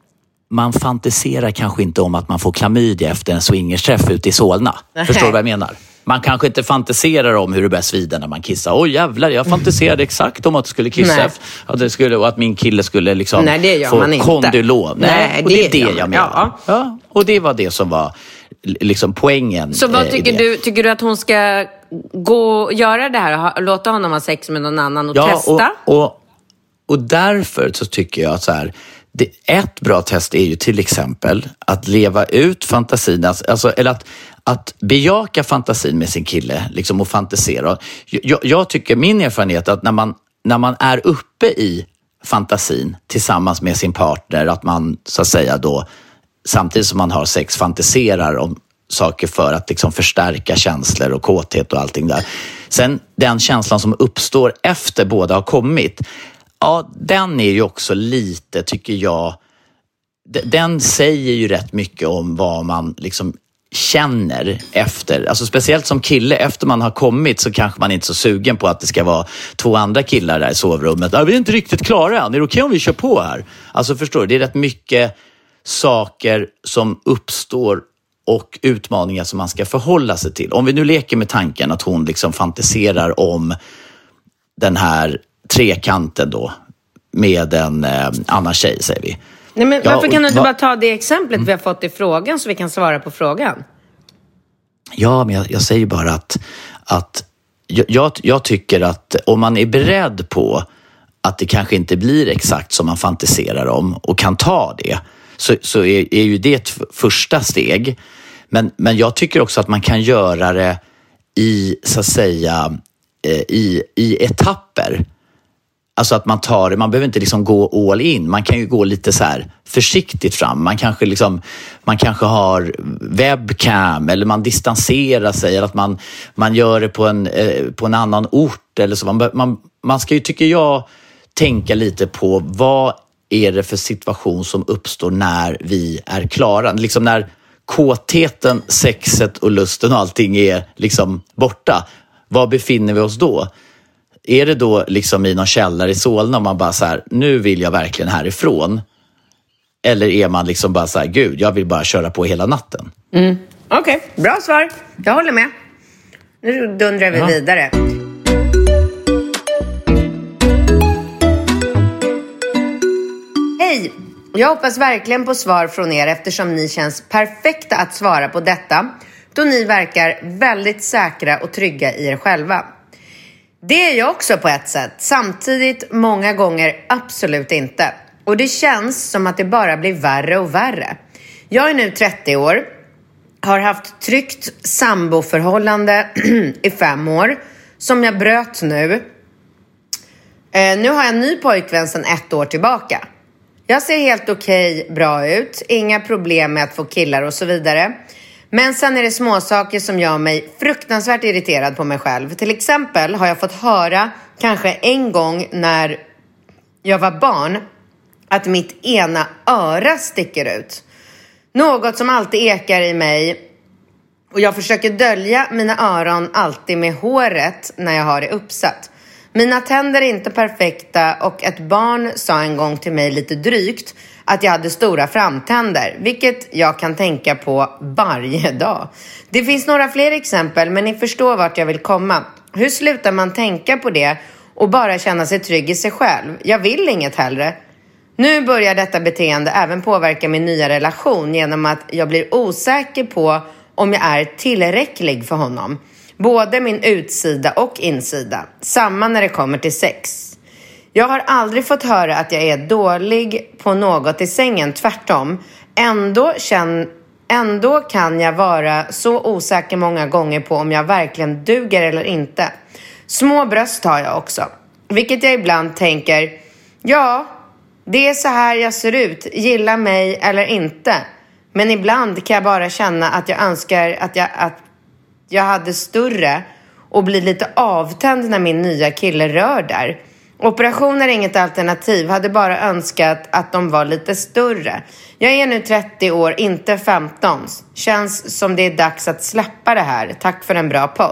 Man fantiserar kanske inte om att man får klamydia efter en swingersträff ute i Solna. Nej. Förstår du vad jag menar? Man kanske inte fantiserar om hur det börjar svida när man kissar. Oj jävlar, jag fantiserade exakt om att det skulle kissa. Nej. Att det skulle, och att min kille skulle liksom Nej, det gör få man inte. kondylom. Nej, Nej, och det, det är det det jag menar. Ja. Ja, och det var det som var liksom poängen. Så vad tycker eh, du? Tycker du att hon ska gå och göra det här och låta honom ha sex med någon annan och ja, testa? Och, och, och därför så tycker jag att så här, det, ett bra test är ju till exempel att leva ut fantasin, alltså, eller att, att bejaka fantasin med sin kille liksom, och fantisera. Jag, jag tycker, min erfarenhet är att när man, när man är uppe i fantasin tillsammans med sin partner, att man så att säga då samtidigt som man har sex fantiserar om saker för att liksom förstärka känslor och kåthet och allting där. Sen den känslan som uppstår efter båda har kommit, ja, den är ju också lite, tycker jag, den säger ju rätt mycket om vad man liksom känner efter. Alltså speciellt som kille, efter man har kommit så kanske man inte är så sugen på att det ska vara två andra killar där i sovrummet. Ja, vi är inte riktigt klara än. Är det okej om vi kör på här? Alltså förstår du, det är rätt mycket saker som uppstår och utmaningar som man ska förhålla sig till. Om vi nu leker med tanken att hon liksom fantiserar om den här trekanten då med en eh, annan tjej, säger vi. Nej, men ja, varför kan du inte va- bara ta det exemplet mm. vi har fått i frågan så vi kan svara på frågan? Ja, men jag, jag säger bara att, att jag, jag tycker att om man är beredd på att det kanske inte blir exakt som man fantiserar om och kan ta det, så, så är, är ju det ett första steg. Men, men jag tycker också att man kan göra det i, så att säga, i, i etapper. Alltså att man tar, man behöver inte liksom gå all in. Man kan ju gå lite så här försiktigt fram. Man kanske liksom, man kanske har webcam eller man distanserar sig eller att man, man gör det på en, eh, på en annan ort eller så. Man, man, man ska ju, tycker jag, tänka lite på vad är det för situation som uppstår när vi är klara. Liksom när kåtheten, sexet och lusten och allting är liksom borta. Var befinner vi oss då? Är det då liksom i någon källare i Solna och man bara så här, nu vill jag verkligen härifrån? Eller är man liksom bara så här, gud, jag vill bara köra på hela natten? Mm. Okej, okay, bra svar. Jag håller med. Nu dundrar vi ja. vidare. Hej! Jag hoppas verkligen på svar från er eftersom ni känns perfekta att svara på detta. Då ni verkar väldigt säkra och trygga i er själva. Det är jag också på ett sätt. Samtidigt många gånger absolut inte. Och det känns som att det bara blir värre och värre. Jag är nu trettio år. Har haft tryggt samboförhållande i fem år. Som jag bröt nu. Eh, nu har jag en ny pojkvän sedan ett år tillbaka. Jag ser helt okej, bra ut. Inga problem med att få killar och så vidare. Men sen är det små saker som gör mig fruktansvärt irriterad på mig själv. Till exempel har jag fått höra, kanske en gång när jag var barn, att mitt ena öra sticker ut. Något som alltid ekar i mig. Och jag försöker dölja mina öron alltid med håret när jag har det uppsatt. Mina tänder är inte perfekta och ett barn sa en gång till mig lite drygt att jag hade stora framtänder, vilket jag kan tänka på varje dag. Det finns några fler exempel, men ni förstår vart jag vill komma. Hur slutar man tänka på det och bara känna sig trygg i sig själv? Jag vill inget hellre. Nu börjar detta beteende även påverka min nya relation genom att jag blir osäker på om jag är tillräcklig för honom. Både min utsida och insida. Samma när det kommer till sex. Jag har aldrig fått höra att jag är dålig på något i sängen, tvärtom. Ändå, känn, ändå kan jag vara så osäker många gånger på om jag verkligen duger eller inte. Små bröst har jag också. Vilket jag ibland tänker, ja, det är så här jag ser ut. Gilla mig eller inte. Men ibland kan jag bara känna att jag önskar att jag, att jag hade större och blir lite avtänd när min nya kille rör där. Operation är inget alternativ. Hade bara önskat att de var lite större. Jag är nu trettio år, inte femton. Känns som det är dags att släppa det här. Tack för en bra podd.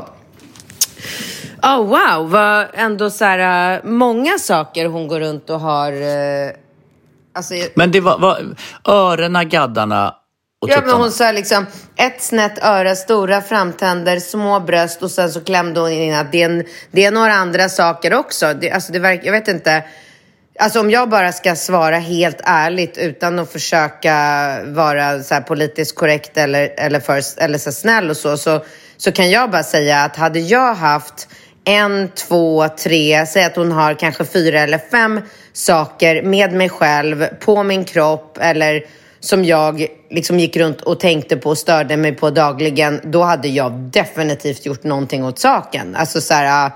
Oh wow, vad ändå så här många saker hon går runt och har. Eh, alltså, men det var, var örena, gaddarna och ja, men hon sa liksom ett snett öra, stora framtänder, små bröst och sen så klämde hon in att det är, en, det är några andra saker också. Det, alltså det verkar, jag vet inte. Alltså om jag bara ska svara helt ärligt utan att försöka vara så här politiskt korrekt eller, eller, för, eller så snäll och så, så så kan jag bara säga att hade jag haft en, två, tre, säg att hon har kanske fyra eller fem saker med mig själv på min kropp eller som jag liksom gick runt och tänkte på och störde mig på dagligen, då hade jag definitivt gjort någonting åt saken. Alltså så här.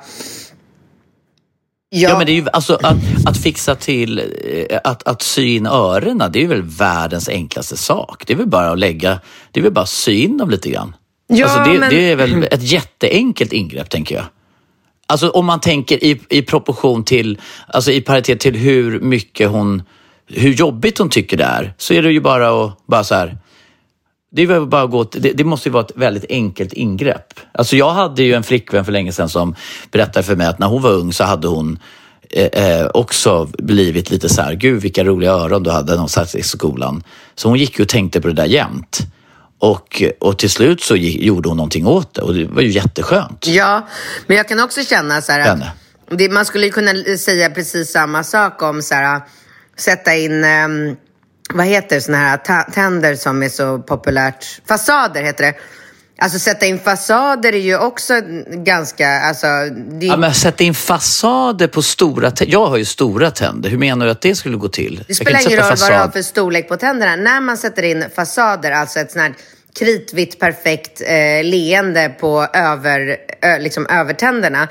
Ja, ja men det är ju alltså att, att fixa till att, att sy in öronen, det är väl världens enklaste sak. Det är väl bara att lägga, det är väl bara att sy in dem lite grann. Ja, alltså det, men... det är väl ett jätteenkelt ingrepp, tänker jag. Alltså om man tänker i, i proportion till, alltså i paritet till hur mycket hon, hur jobbigt hon tycker det är, så är det ju bara att, bara så här, det är väl bara att gå, det, det måste ju vara ett väldigt enkelt ingrepp. Alltså jag hade ju en flickvän för länge sedan som berättade för mig att när hon var ung så hade hon eh, också blivit lite så här, gud vilka roliga öron du hade när hon satt i skolan. Så hon gick ju och tänkte på det där jämt. Och, och till slut så gjorde hon någonting åt det och det var ju jätteskönt. Ja, men jag kan också känna så här att det, man skulle ju kunna säga precis samma sak om så här, sätta in, um, vad heter såna här t- tänder som är så populärt? Fasader heter det. Alltså sätta in fasader är ju också ganska... Alltså, det... Ja, men sätta in fasader på stora tänder. Jag har ju stora tänder. Hur menar du att det skulle gå till? Det spelar ingen roll fasad... vad du har för storlek på tänderna. När man sätter in fasader, alltså ett sånt här kritvitt perfekt eh, leende på över, ö, liksom övertänderna,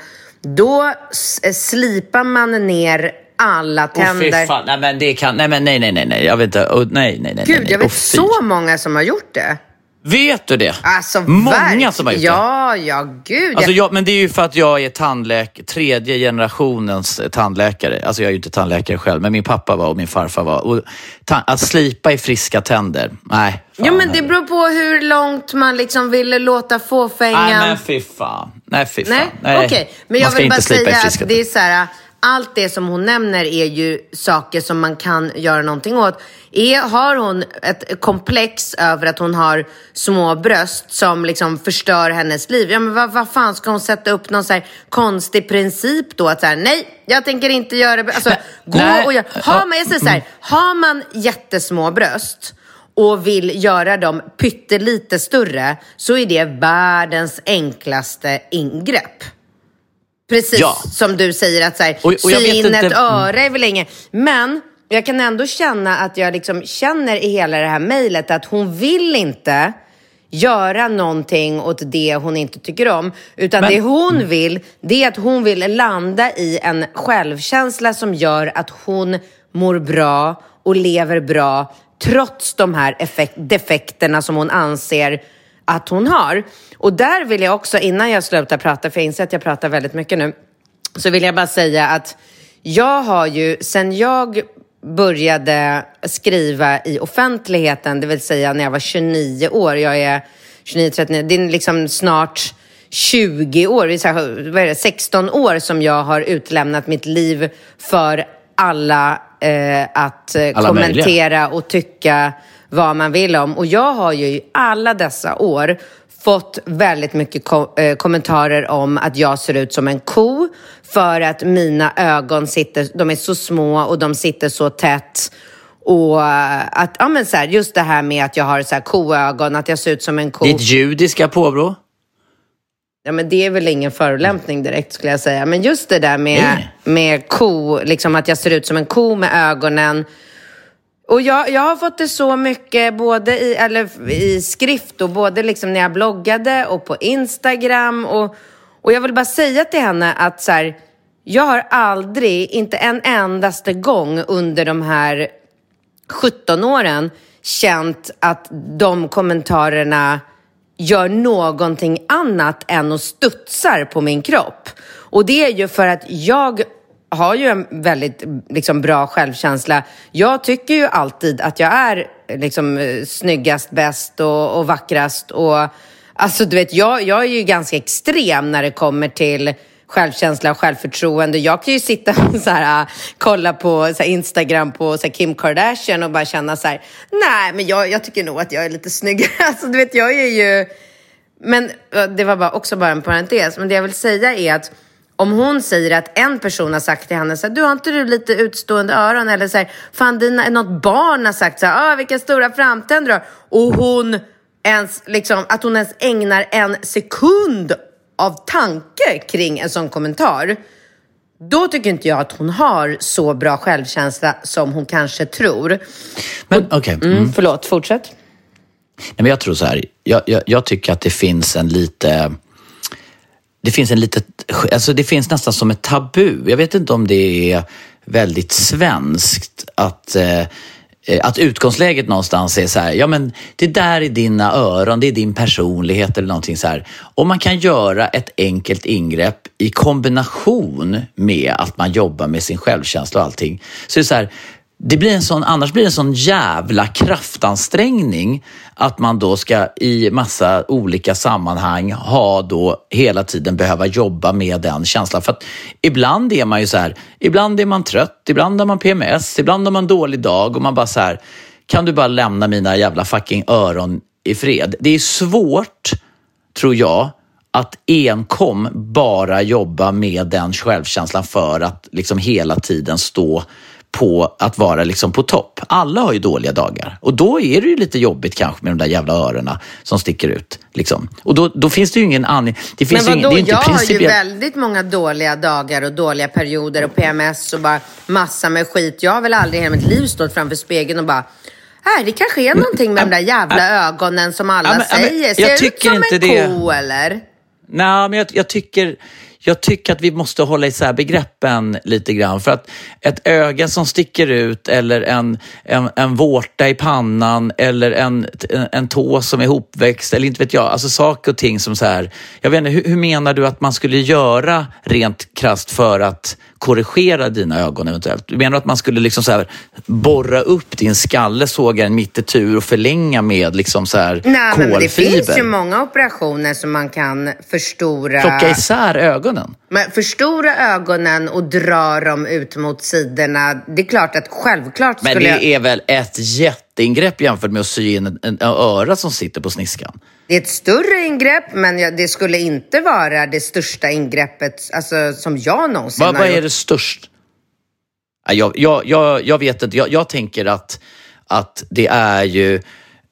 då s- slipar man ner alla tänder. Åh, fy fan. Nej, men det kan... Nej, men nej, nej, nej, nej. Jag vet inte. Oh, nej, nej, nej. Gud, nej, nej. jag vet oh, så många som har gjort det. Vet du det? Alltså, många verk... som har gjort ja, det. Ja, gud. Alltså, jag, men det är ju för att jag är tandläkare, tredje generationens tandläkare. Alltså jag är ju inte tandläkare själv, men min pappa var och min farfar var. Och ta- att slipa i friska tänder, nej. Fan, ja, men det beror på hur långt man liksom vill låta fåfängan. Nej, men fy fan. Nej, fy fan. Nej, nej. okej. Okay. Men jag vill bara säga att tänder. det är så här... Allt det som hon nämner är ju saker som man kan göra någonting åt. Är, har hon ett komplex över att hon har små bröst som liksom förstör hennes liv? Ja, men vad, vad fan ska hon sätta upp någon så här konstig princip då? Att så här, nej, jag tänker inte göra... Alltså, nej, gå nej. och göra... Har man, jag säger så här, har man jättesmå bröst och vill göra dem pyttelite större, så är det världens enklaste ingrepp. Precis ja. som du säger att så här, och, och sy in inte... ett öra är väl länge. Men jag kan ändå känna att jag liksom känner i hela det här mejlet att hon vill inte göra någonting åt det hon inte tycker om. Utan Men... det hon vill, det är att hon vill landa i en självkänsla som gör att hon mår bra och lever bra trots de här effekt- defekterna som hon anser att hon har. Och där vill jag också, innan jag slutar prata, för jag inser att jag pratar väldigt mycket nu, så vill jag bara säga att jag har ju, sen jag började skriva i offentligheten, det vill säga när jag var tjugonio år, jag är tjugonio trettionio, det är liksom snart tjugo år, vad är det, sexton år som jag har utlämnat mitt liv för alla eh, att alla kommentera möjliga. Och tycka vad man vill om. Och jag har ju i alla dessa år fått väldigt mycket ko- äh, kommentarer om att jag ser ut som en ko för att mina ögon sitter, de är så små och de sitter så tätt. Och att, ja men så här, just det här med att jag har så här koögon, att jag ser ut som en ko. Ditt judiska påbrå? Ja, men det är väl ingen förolämpning direkt skulle jag säga. Men just det där med, med ko, liksom att jag ser ut som en ko med ögonen. Och jag, jag har fått det så mycket både i, eller i skrift och både liksom när jag bloggade och på Instagram. Och, och jag vill bara säga till henne att så här, jag har aldrig, inte en endaste gång under de här sjutton åren känt att de kommentarerna gör någonting annat än att studsar på min kropp. Och det är ju för att jag har ju en väldigt liksom, bra självkänsla. Jag tycker ju alltid att jag är liksom, snyggast, bäst och, och vackrast. Och, alltså, du vet, jag, jag är ju ganska extrem när det kommer till självkänsla och självförtroende. Jag kan ju sitta och så här, kolla på så här, Instagram på så här, Kim Kardashian och bara känna så här, nej, men jag, jag tycker nog att jag är lite snyggare. Alltså, du vet, jag är ju... Men det var bara, också bara en parentes. Men det jag vill säga är att om hon säger att en person har sagt till henne så här, du har inte du lite utstående öron? Eller så här, fan, dina, något barn har sagt så här, ah, vilka stora framtänder. Och hon ens, liksom, att hon ens ägnar en sekund av tanke kring en sån kommentar. Då tycker inte jag att hon har så bra självkänsla som hon kanske tror. Men okej. Okay. Mm. Mm, förlåt, fortsätt. Nej, men jag tror så här, jag, jag, jag tycker att det finns en lite... Det finns en lite, alltså det finns nästan som ett tabu. Jag vet inte om det är väldigt svenskt att, eh, att utgångsläget någonstans är så här, ja men det där är dina öron, det är din personlighet eller någonting så här. Om man kan göra ett enkelt ingrepp i kombination med att man jobbar med sin självkänsla och allting, så är det så här, det blir en sån, annars blir det en sån jävla kraftansträngning att man då ska i massa olika sammanhang ha då hela tiden behöva jobba med den känslan. För att ibland är man ju så här, ibland är man trött, ibland har man P M S, ibland har man en dålig dag och man bara så här, kan du bara lämna mina jävla fucking öron i fred. Det är svårt, tror jag, att enkom bara jobba med den självkänslan för att liksom hela tiden stå på att vara liksom på topp. Alla har ju dåliga dagar. Och då är det ju lite jobbigt kanske med de där jävla öronen som sticker ut. Liksom. Och då, då finns det ju ingen anledning. Det finns men vadå, ingen, det är inte jag principiell... har ju väldigt många dåliga dagar och dåliga perioder och P M S och bara massa med skit. Jag har väl aldrig i hela mitt liv stått framför spegeln och bara, nej, det kanske är någonting med de där jävla ögonen som alla ja, men, säger. Men, Ser jag ut tycker som inte en det. ko, eller? Nej, men jag, jag tycker... Jag tycker att vi måste hålla isär begreppen lite grann. För att ett öga som sticker ut eller en, en, en vårta i pannan eller en, en, en tå som är ihopväxt eller inte vet jag. Alltså saker och ting som så här. Jag vet inte, hur, hur menar du att man skulle göra rent krasst för att korrigera dina ögon eventuellt? Du menar att man skulle liksom så här borra upp din skalle, såga den mitt i tur och förlänga med liksom så här Nej, kolfiber? Men det finns ju många operationer som man kan förstora. Plocka isär ögonen. Men förstora ögonen och dra dem ut mot sidorna. Det är klart att självklart skulle Men det jag... är väl ett jätteingrepp jämfört med att sy in en, en, en öra som sitter på sniskan? Det är ett större ingrepp, men det skulle inte vara det största ingreppet alltså, som jag någonsin Va, har Vad är gjort. det störst? Jag, jag, jag, jag vet inte. Jag, jag tänker att, att det är ju...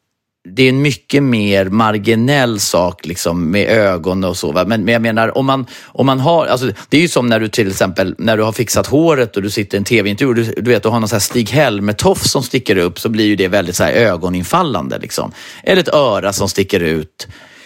Det är en mycket mer marginell sak liksom med ögon och så. Va? Men, men jag menar, om man, om man har... Alltså, det är ju som när du till exempel, när du har fixat håret och du sitter i en tv-intervju, du, du vet, du har någon så här Stig Helmer-toff som sticker upp, så blir ju det väldigt så här ögoninfallande liksom. Eller ett öra som sticker ut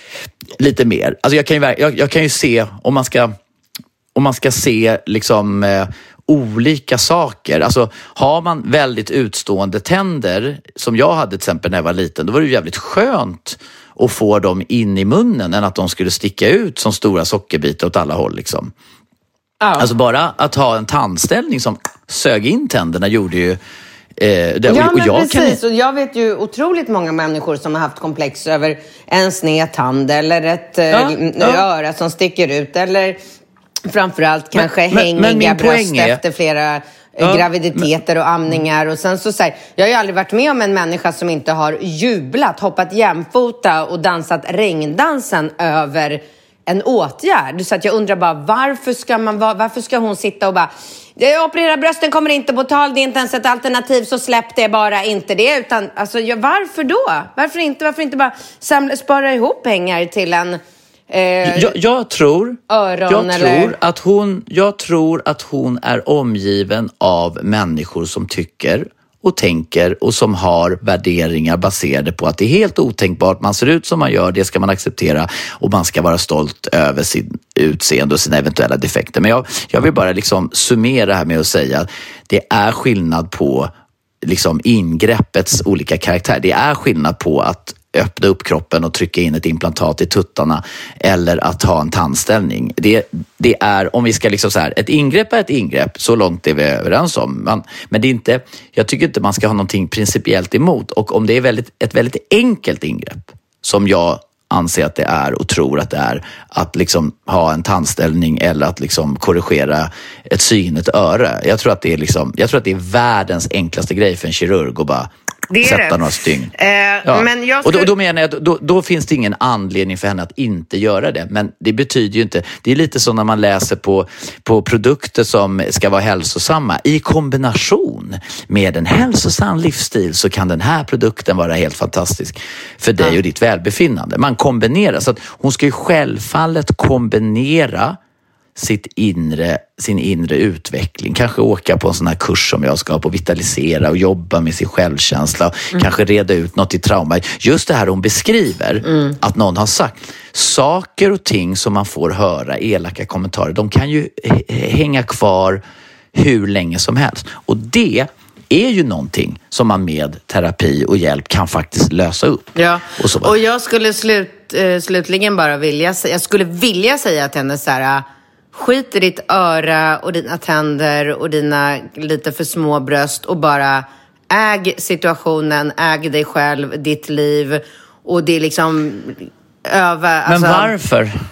lite mer. Alltså jag kan ju, jag, jag kan ju se, om man ska, om man ska se liksom... Eh, olika saker. Alltså har man väldigt utstående tänder som jag hade till exempel när jag var liten, då var det ju jävligt skönt att få dem in i munnen än att de skulle sticka ut som stora sockerbitar åt alla håll liksom. Ja. Alltså bara att ha en tandställning som sög in tänderna gjorde ju Eh, det, ja, och, och men jag precis. Kan... Och jag vet ju otroligt många människor som har haft komplex över en sned tand eller ett ja, eh, ja. öra som sticker ut eller framförallt kanske men, hängiga men bröst är... efter flera ja, graviditeter och amningar. Och sen så, så här, jag har ju aldrig varit med om en människa som inte har jublat, hoppat jämfota och dansat regndansen över en åtgärd. Så att jag undrar bara, varför ska, man, varför ska hon sitta och bara... Operera brösten kommer inte på tal, det är inte ens ett alternativ, så släpp det bara inte det. Utan, alltså, ja, varför då? Varför inte, varför inte bara samla, spara ihop pengar till en... Eh, jag, jag tror, öron, jag, eller? tror att hon, jag tror att hon är omgiven av människor som tycker och tänker och som har värderingar baserade på att det är helt otänkbart. Man ser ut som man gör, det ska man acceptera och man ska vara stolt över sin utseende och sina eventuella defekter. Men jag, jag vill bara liksom summera här med att säga att det är skillnad på liksom ingreppets olika karaktär. Det är skillnad på att öppna upp kroppen och trycka in ett implantat i tuttarna eller att ha en tandställning. Det, det är, om vi ska liksom så här, ett ingrepp är ett ingrepp, så långt är vi överens om. Man, men det är inte, jag tycker inte man ska ha någonting principiellt emot. Och om det är väldigt, ett väldigt enkelt ingrepp, som jag anser att det är och tror att det är, att liksom ha en tandställning eller att liksom korrigera ett syn, ett öre. Jag tror att det är liksom, jag tror att det är världens enklaste grej för en kirurg att bara sätta det. några stygn. Eh, ja. men jag skulle... Och då, då menar jag att då, då finns det ingen anledning för henne att inte göra det. Men det betyder ju inte, det är lite så när man läser på, på produkter som ska vara hälsosamma. I kombination med en hälsosam livsstil så kan den här produkten vara helt fantastisk för dig och ditt välbefinnande. Man kombinerar, så att hon ska ju självfallet kombinera sitt inre, sin inre utveckling. Kanske åka på en sån här kurs som jag ska på, vitalisera och jobba med sin självkänsla. Mm. Kanske reda ut något i trauma. Just det här hon beskriver, mm. att någon har sagt. Saker och ting som man får höra, elaka kommentarer, de kan ju hänga kvar hur länge som helst. Och det är ju någonting som man med terapi och hjälp kan faktiskt lösa upp. Ja, och, så och jag skulle slut, eh, slutligen bara vilja säga, jag skulle vilja säga till henne så här: skit i ditt öra och dina tänder och dina lite för små bröst och bara äg situationen, äg dig själv, ditt liv, och det är liksom över... Men alltså, varför?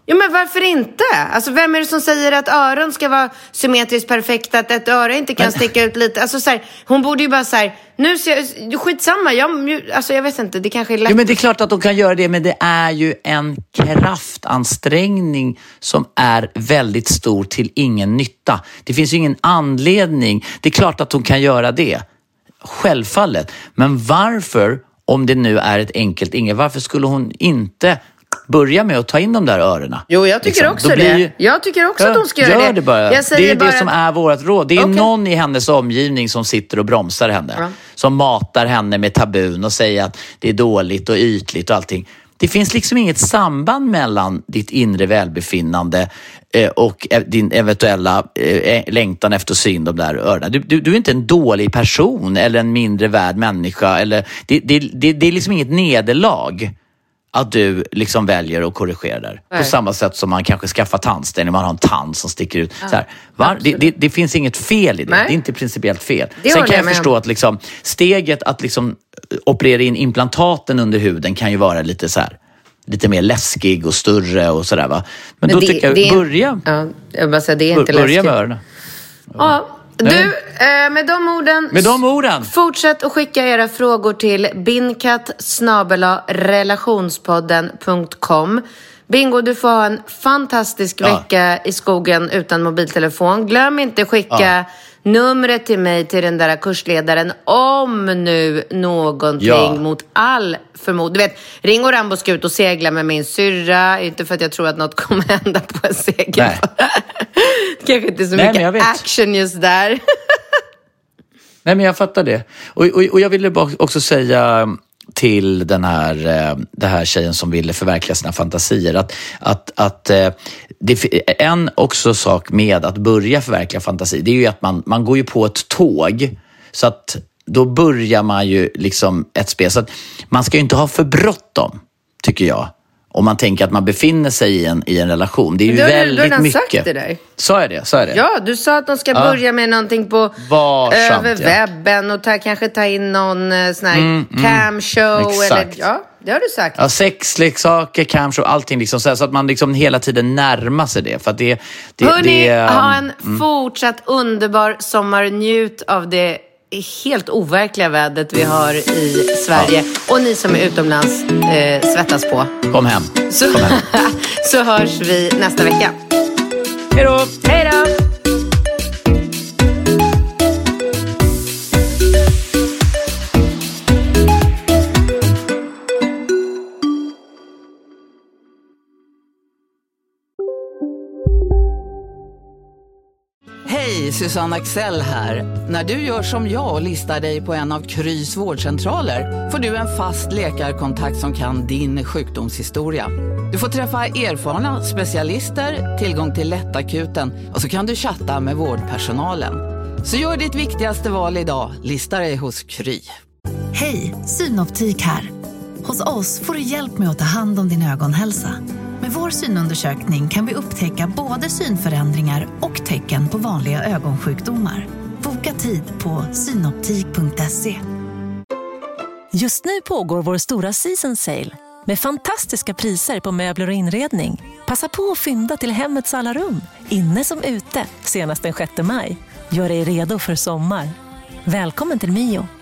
Ja, men varför inte? Alltså, vem är det som säger att öron ska vara symmetriskt perfekta, att ett öra inte kan men... sticka ut lite? Alltså, så här, hon borde ju bara så här, nu ser jag, skitsamma, jag, alltså, jag vet inte, det kanske är lätt. Ja, men det är klart att de kan göra det, men det är ju en kraftansträngning som är väldigt stor till ingen nytta. Det finns ju ingen anledning. Det är klart att de kan göra det. Självfallet. Men varför, om det nu är ett enkelt inge, varför skulle hon inte börja med att ta in de där örena? Jo, jag tycker liksom. också det. Ju... Jag tycker också ja, att de ska göra det. det. Bara. Jag säger det är bara... det som är vårt råd. Det är okay. någon i hennes omgivning som sitter och bromsar henne. Ja. Som matar henne med tabun och säger att det är dåligt och ytligt och allting. Det finns liksom inget samband mellan ditt inre välbefinnande eh, och din eventuella eh, längtan efter att syn de där örena. Du, du, du är inte en dålig person eller en mindre värd människa. Eller, det, det, det, det är liksom inget nederlag att du liksom väljer att korrigera där. Nej. På samma sätt som man kanske skaffar tandställning, man har en tand som sticker ut. Ja, så här, va? Det, det, det finns inget fel i det. Nej. Det är inte principiellt fel. Det Sen kan jag, jag förstå att liksom, steget att liksom operera in implantaten under huden kan ju vara lite så här, lite mer läskig och större och sådär, va. Men, Men då det, tycker jag, det, börja. Ja, jag bara säga, det är inte börja läskigt. med öronen. Ja. ja. Du, eh, med de orden, med de orden fortsätt att skicka era frågor till binkat snabel-a relationspodden punkt com. Bingo, du får ha en fantastisk ja. vecka i skogen utan mobiltelefon. Glöm inte skicka ja. numret till mig, till den där kursledaren, om nu någonting ja. mot all förmod. Du vet, Ring och Rambo ska ut och segla med min syrra. Inte för att jag tror att något kommer hända på en segel. Nej. Det kanske inte är så Nej, mycket action just där. Nej, men jag fattar det. Och, och, och jag ville också säga till den här, det här tjejen som ville förverkliga sina fantasier att, att, att det är en också sak med att börja förverkliga fantasi. Det är ju att man, man går ju på ett tåg, så att då börjar man ju liksom ett spel. Så att man ska ju inte ha för bråttom, tycker jag. Om man tänker att man befinner sig i en, i en relation. Det är ju du, väldigt du, du har mycket. Sagt det där. Sa jag det? Sa jag det? Ja, du sa att de ska ja. börja med någonting på Varsamt, över webben och ta, kanske ta in någon sån här mm, camshow. Mm, eller, ja, det har du sagt. Ja, sexleksaker, camshow, allting liksom, så att man liksom hela tiden närmar sig det. För att det, det, Hörrni, det, um, ha en mm. fortsatt underbar sommar. Njut av det helt overkliga vädret vi har i Sverige. Ja. Och ni som är utomlands, eh, svettas på. Kom hem. Så, Kom hem. så hörs vi nästa vecka. Hej då! Hej då! Hej, Susanne Axel här. När du gör som jag och listar dig på en av Krys vårdcentraler får du en fast läkarkontakt som kan din sjukdomshistoria. Du får träffa erfarna specialister, tillgång till lättakuten och så kan du chatta med vårdpersonalen. Så gör ditt viktigaste val idag, lista dig hos Kry. Hej, Synoptik här. Hos oss får du hjälp med att ta hand om din ögonhälsa. Med vår synundersökning kan vi upptäcka både synförändringar och tecken på vanliga ögonsjukdomar. Boka tid på synoptik punkt se. Just nu pågår vår stora season sale med fantastiska priser på möbler och inredning. Passa på att fynda till hemmets alla rum, inne som ute, senast den sjätte maj. Gör dig redo för sommar. Välkommen till Mio.